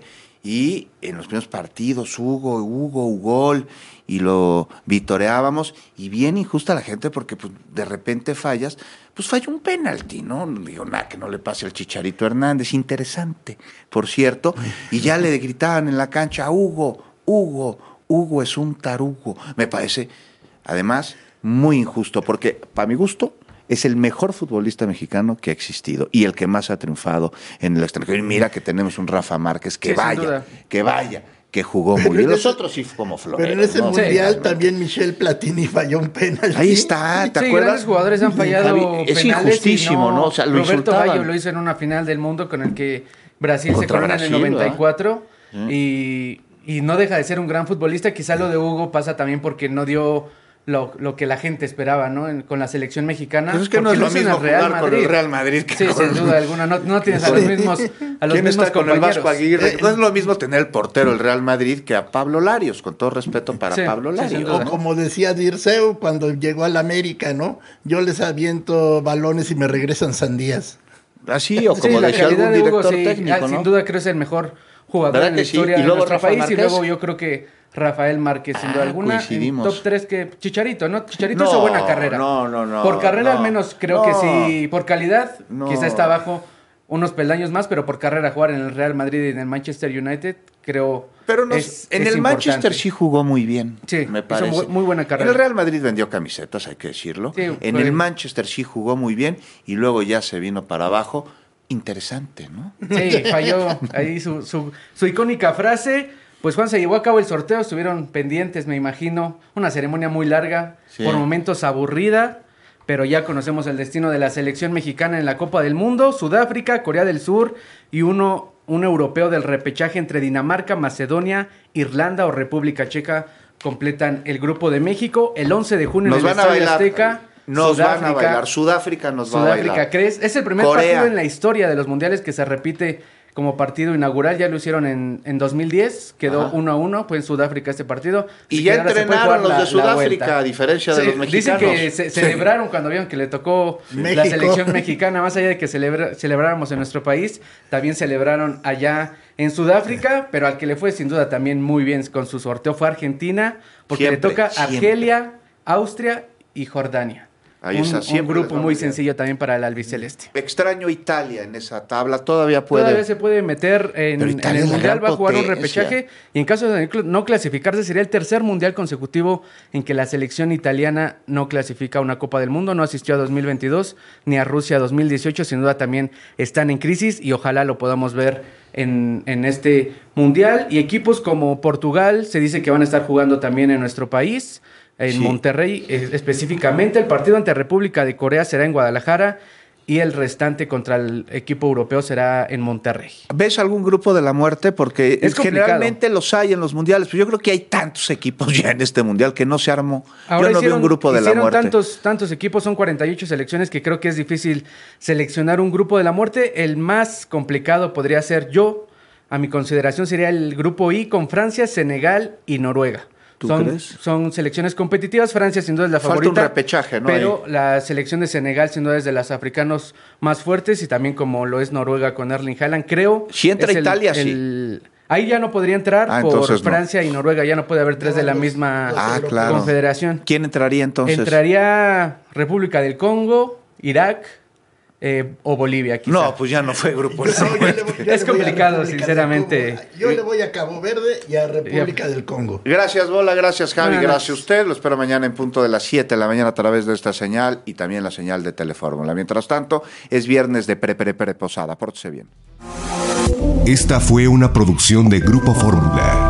y en los primeros partidos, Hugo, Hugo, Hugo, y lo vitoreábamos, y bien injusta la gente porque pues, de repente fallas, pues falló un penalti, ¿no? Digo, nada, que no le pase al Chicharito Hernández, interesante, por cierto, y ya le gritaban en la cancha, Hugo, Hugo, Hugo es un tarugo. Me parece, además, muy injusto, porque para mi gusto, es el mejor futbolista mexicano que ha existido y el que más ha triunfado en el extranjero. Y mira que tenemos un Rafa Márquez que Sí, sin vaya, duda. que vaya, que jugó muy bien. Los otros sí como Flores. Pero en ese ¿no? mundial Sí. también Michel Platini falló un penalti. Ahí está, ¿te Sí, acuerdas? grandes jugadores han fallado Javi, es penales injustísimo, y ¿no? O sea, lo Roberto insultaban. Baggio lo hizo en una final del mundo con el que Brasil Contra se corona en el Brasil, noventa y cuatro ¿verdad? y, y no deja de ser un gran futbolista. Quizá lo de Hugo pasa también porque no dio lo, lo que la gente esperaba, ¿no? En- con la selección mexicana. Pues es que no porque es lo hizo en mismo el Real jugar con Madrid. el Real Madrid que Sí, con- sin duda alguna. No, no tienes a los mismos, a los ¿Quién mismos está con el compañeros. Vasco Aguirre? Eh, No es lo mismo tener el portero del Real Madrid que a Pablo Larios, con todo respeto para Sí, Pablo sí, sin Larios. duda. O ¿no? como decía Dirceu cuando llegó al América, ¿no? Yo les aviento balones y me regresan sandías. Así, o Sí, como la decía calidad algún de Hugo, director sí, técnico, ah, ¿no? sin duda creo es el mejor jugador ¿Verdad en la que sí? historia Y de luego nuestro Rafa país. Márquez. Y luego yo creo que Rafael Márquez, sin duda Ah, alguna. En coincidimos. top tres que Chicharito, ¿no? Chicharito No, hizo buena carrera. no, no, no, Por carrera no, al menos creo no. que sí. Por calidad No. quizá está abajo unos peldaños más, pero por carrera jugar en el Real Madrid y en el Manchester United creo Pero nos- es, en es el importante. Manchester sí jugó muy bien, Sí, me hizo parece. muy, muy buena carrera. En el Real Madrid vendió camisetas, hay que decirlo. Sí, en fue- el Manchester sí jugó muy bien y luego ya se vino para abajo. Interesante, ¿no? Sí, falló ahí su, su, su icónica frase. Pues Juan, se llevó a cabo el sorteo, estuvieron pendientes, me imagino. Una ceremonia muy larga, Sí. por momentos aburrida, pero ya conocemos el destino de la selección mexicana en la Copa del Mundo. Sudáfrica, Corea del Sur y uno, un europeo del repechaje entre Dinamarca, Macedonia, Irlanda o República Checa completan el grupo de México. El once de junio Nos en el van a Estadio bailar. Azteca. Nos van a Sudáfrica- bailar. Sudáfrica nos va a Sudáfrica, bailar. ¿crees? Es el primer Corea. partido en la historia de los mundiales que se repite como partido inaugural. Ya lo hicieron en, en dos mil diez, quedó Ajá. uno a uno, fue en Sudáfrica este partido. Y Así ya que ahora se puede entrenaron jugar los la- de la Sudáfrica, vuelta. a diferencia de Sí, los mexicanos. Dicen que se Sí. celebraron cuando vieron que le tocó México. la selección mexicana, más allá de que celebra- celebráramos en nuestro país, también celebraron allá en Sudáfrica, pero al que le fue sin duda también muy bien con su sorteo fue Argentina, porque Siempre, le toca siempre. Argelia, Austria y Jordania. Ahí un, está, un siempre les grupo va muy muy bien. sencillo también para el albiceleste. Extraño Italia en esa tabla, todavía puede. Todavía se puede meter en, Pero en Italia el es la Mundial, gran va a jugar un potencia. repechaje y en caso de no clasificarse sería el tercer Mundial consecutivo en que la selección italiana no clasifica a una Copa del Mundo, no asistió a dos mil veintidós ni a Rusia dos mil dieciocho, sin duda también están en crisis y ojalá lo podamos ver en, en este Mundial. Y equipos como Portugal se dice que van a estar jugando también en nuestro país. En Sí. Monterrey, eh, específicamente, el partido ante República de Corea será en Guadalajara y el restante contra el equipo europeo será en Monterrey. ¿Ves algún grupo de la muerte? Porque Es complicado. generalmente los hay en los mundiales, pero yo creo que hay tantos equipos ya en este mundial que no se armó. Ahora yo no veo hicieron, un grupo de la hicieron muerte. tantos, tantos equipos, son cuarenta y ocho selecciones que creo que es difícil seleccionar un grupo de la muerte. El más complicado podría ser yo, a mi consideración sería el grupo I con Francia, Senegal y Noruega. ¿Tú son, crees? son selecciones competitivas. Francia sin duda es la Falta favorita. un repechaje, ¿no? Pero Ahí. la selección de Senegal sin duda es de las africanos más fuertes y también como lo es Noruega con Erling Haaland. Creo. Si entra es el- Italia, sí. el- Ahí ya no podría entrar Ah, por entonces no. Francia y Noruega. Ya no puede haber tres de la misma Ah, claro. confederación. ¿Quién entraría entonces? Entraría República del Congo, Irak, eh, o Bolivia, quizá. No, pues ya no fue Grupo del Norte. Es complicado, sinceramente. Yo le voy a Cabo Verde y a República del Congo. Gracias, Bola, gracias, Javi, Buenas gracias a usted. Lo espero mañana en punto de las siete de la mañana a través de esta señal y también la señal de Telefórmula. Mientras tanto, es viernes de pre, pre, pre posada. Pórtese bien. Esta fue una producción de Grupo Fórmula.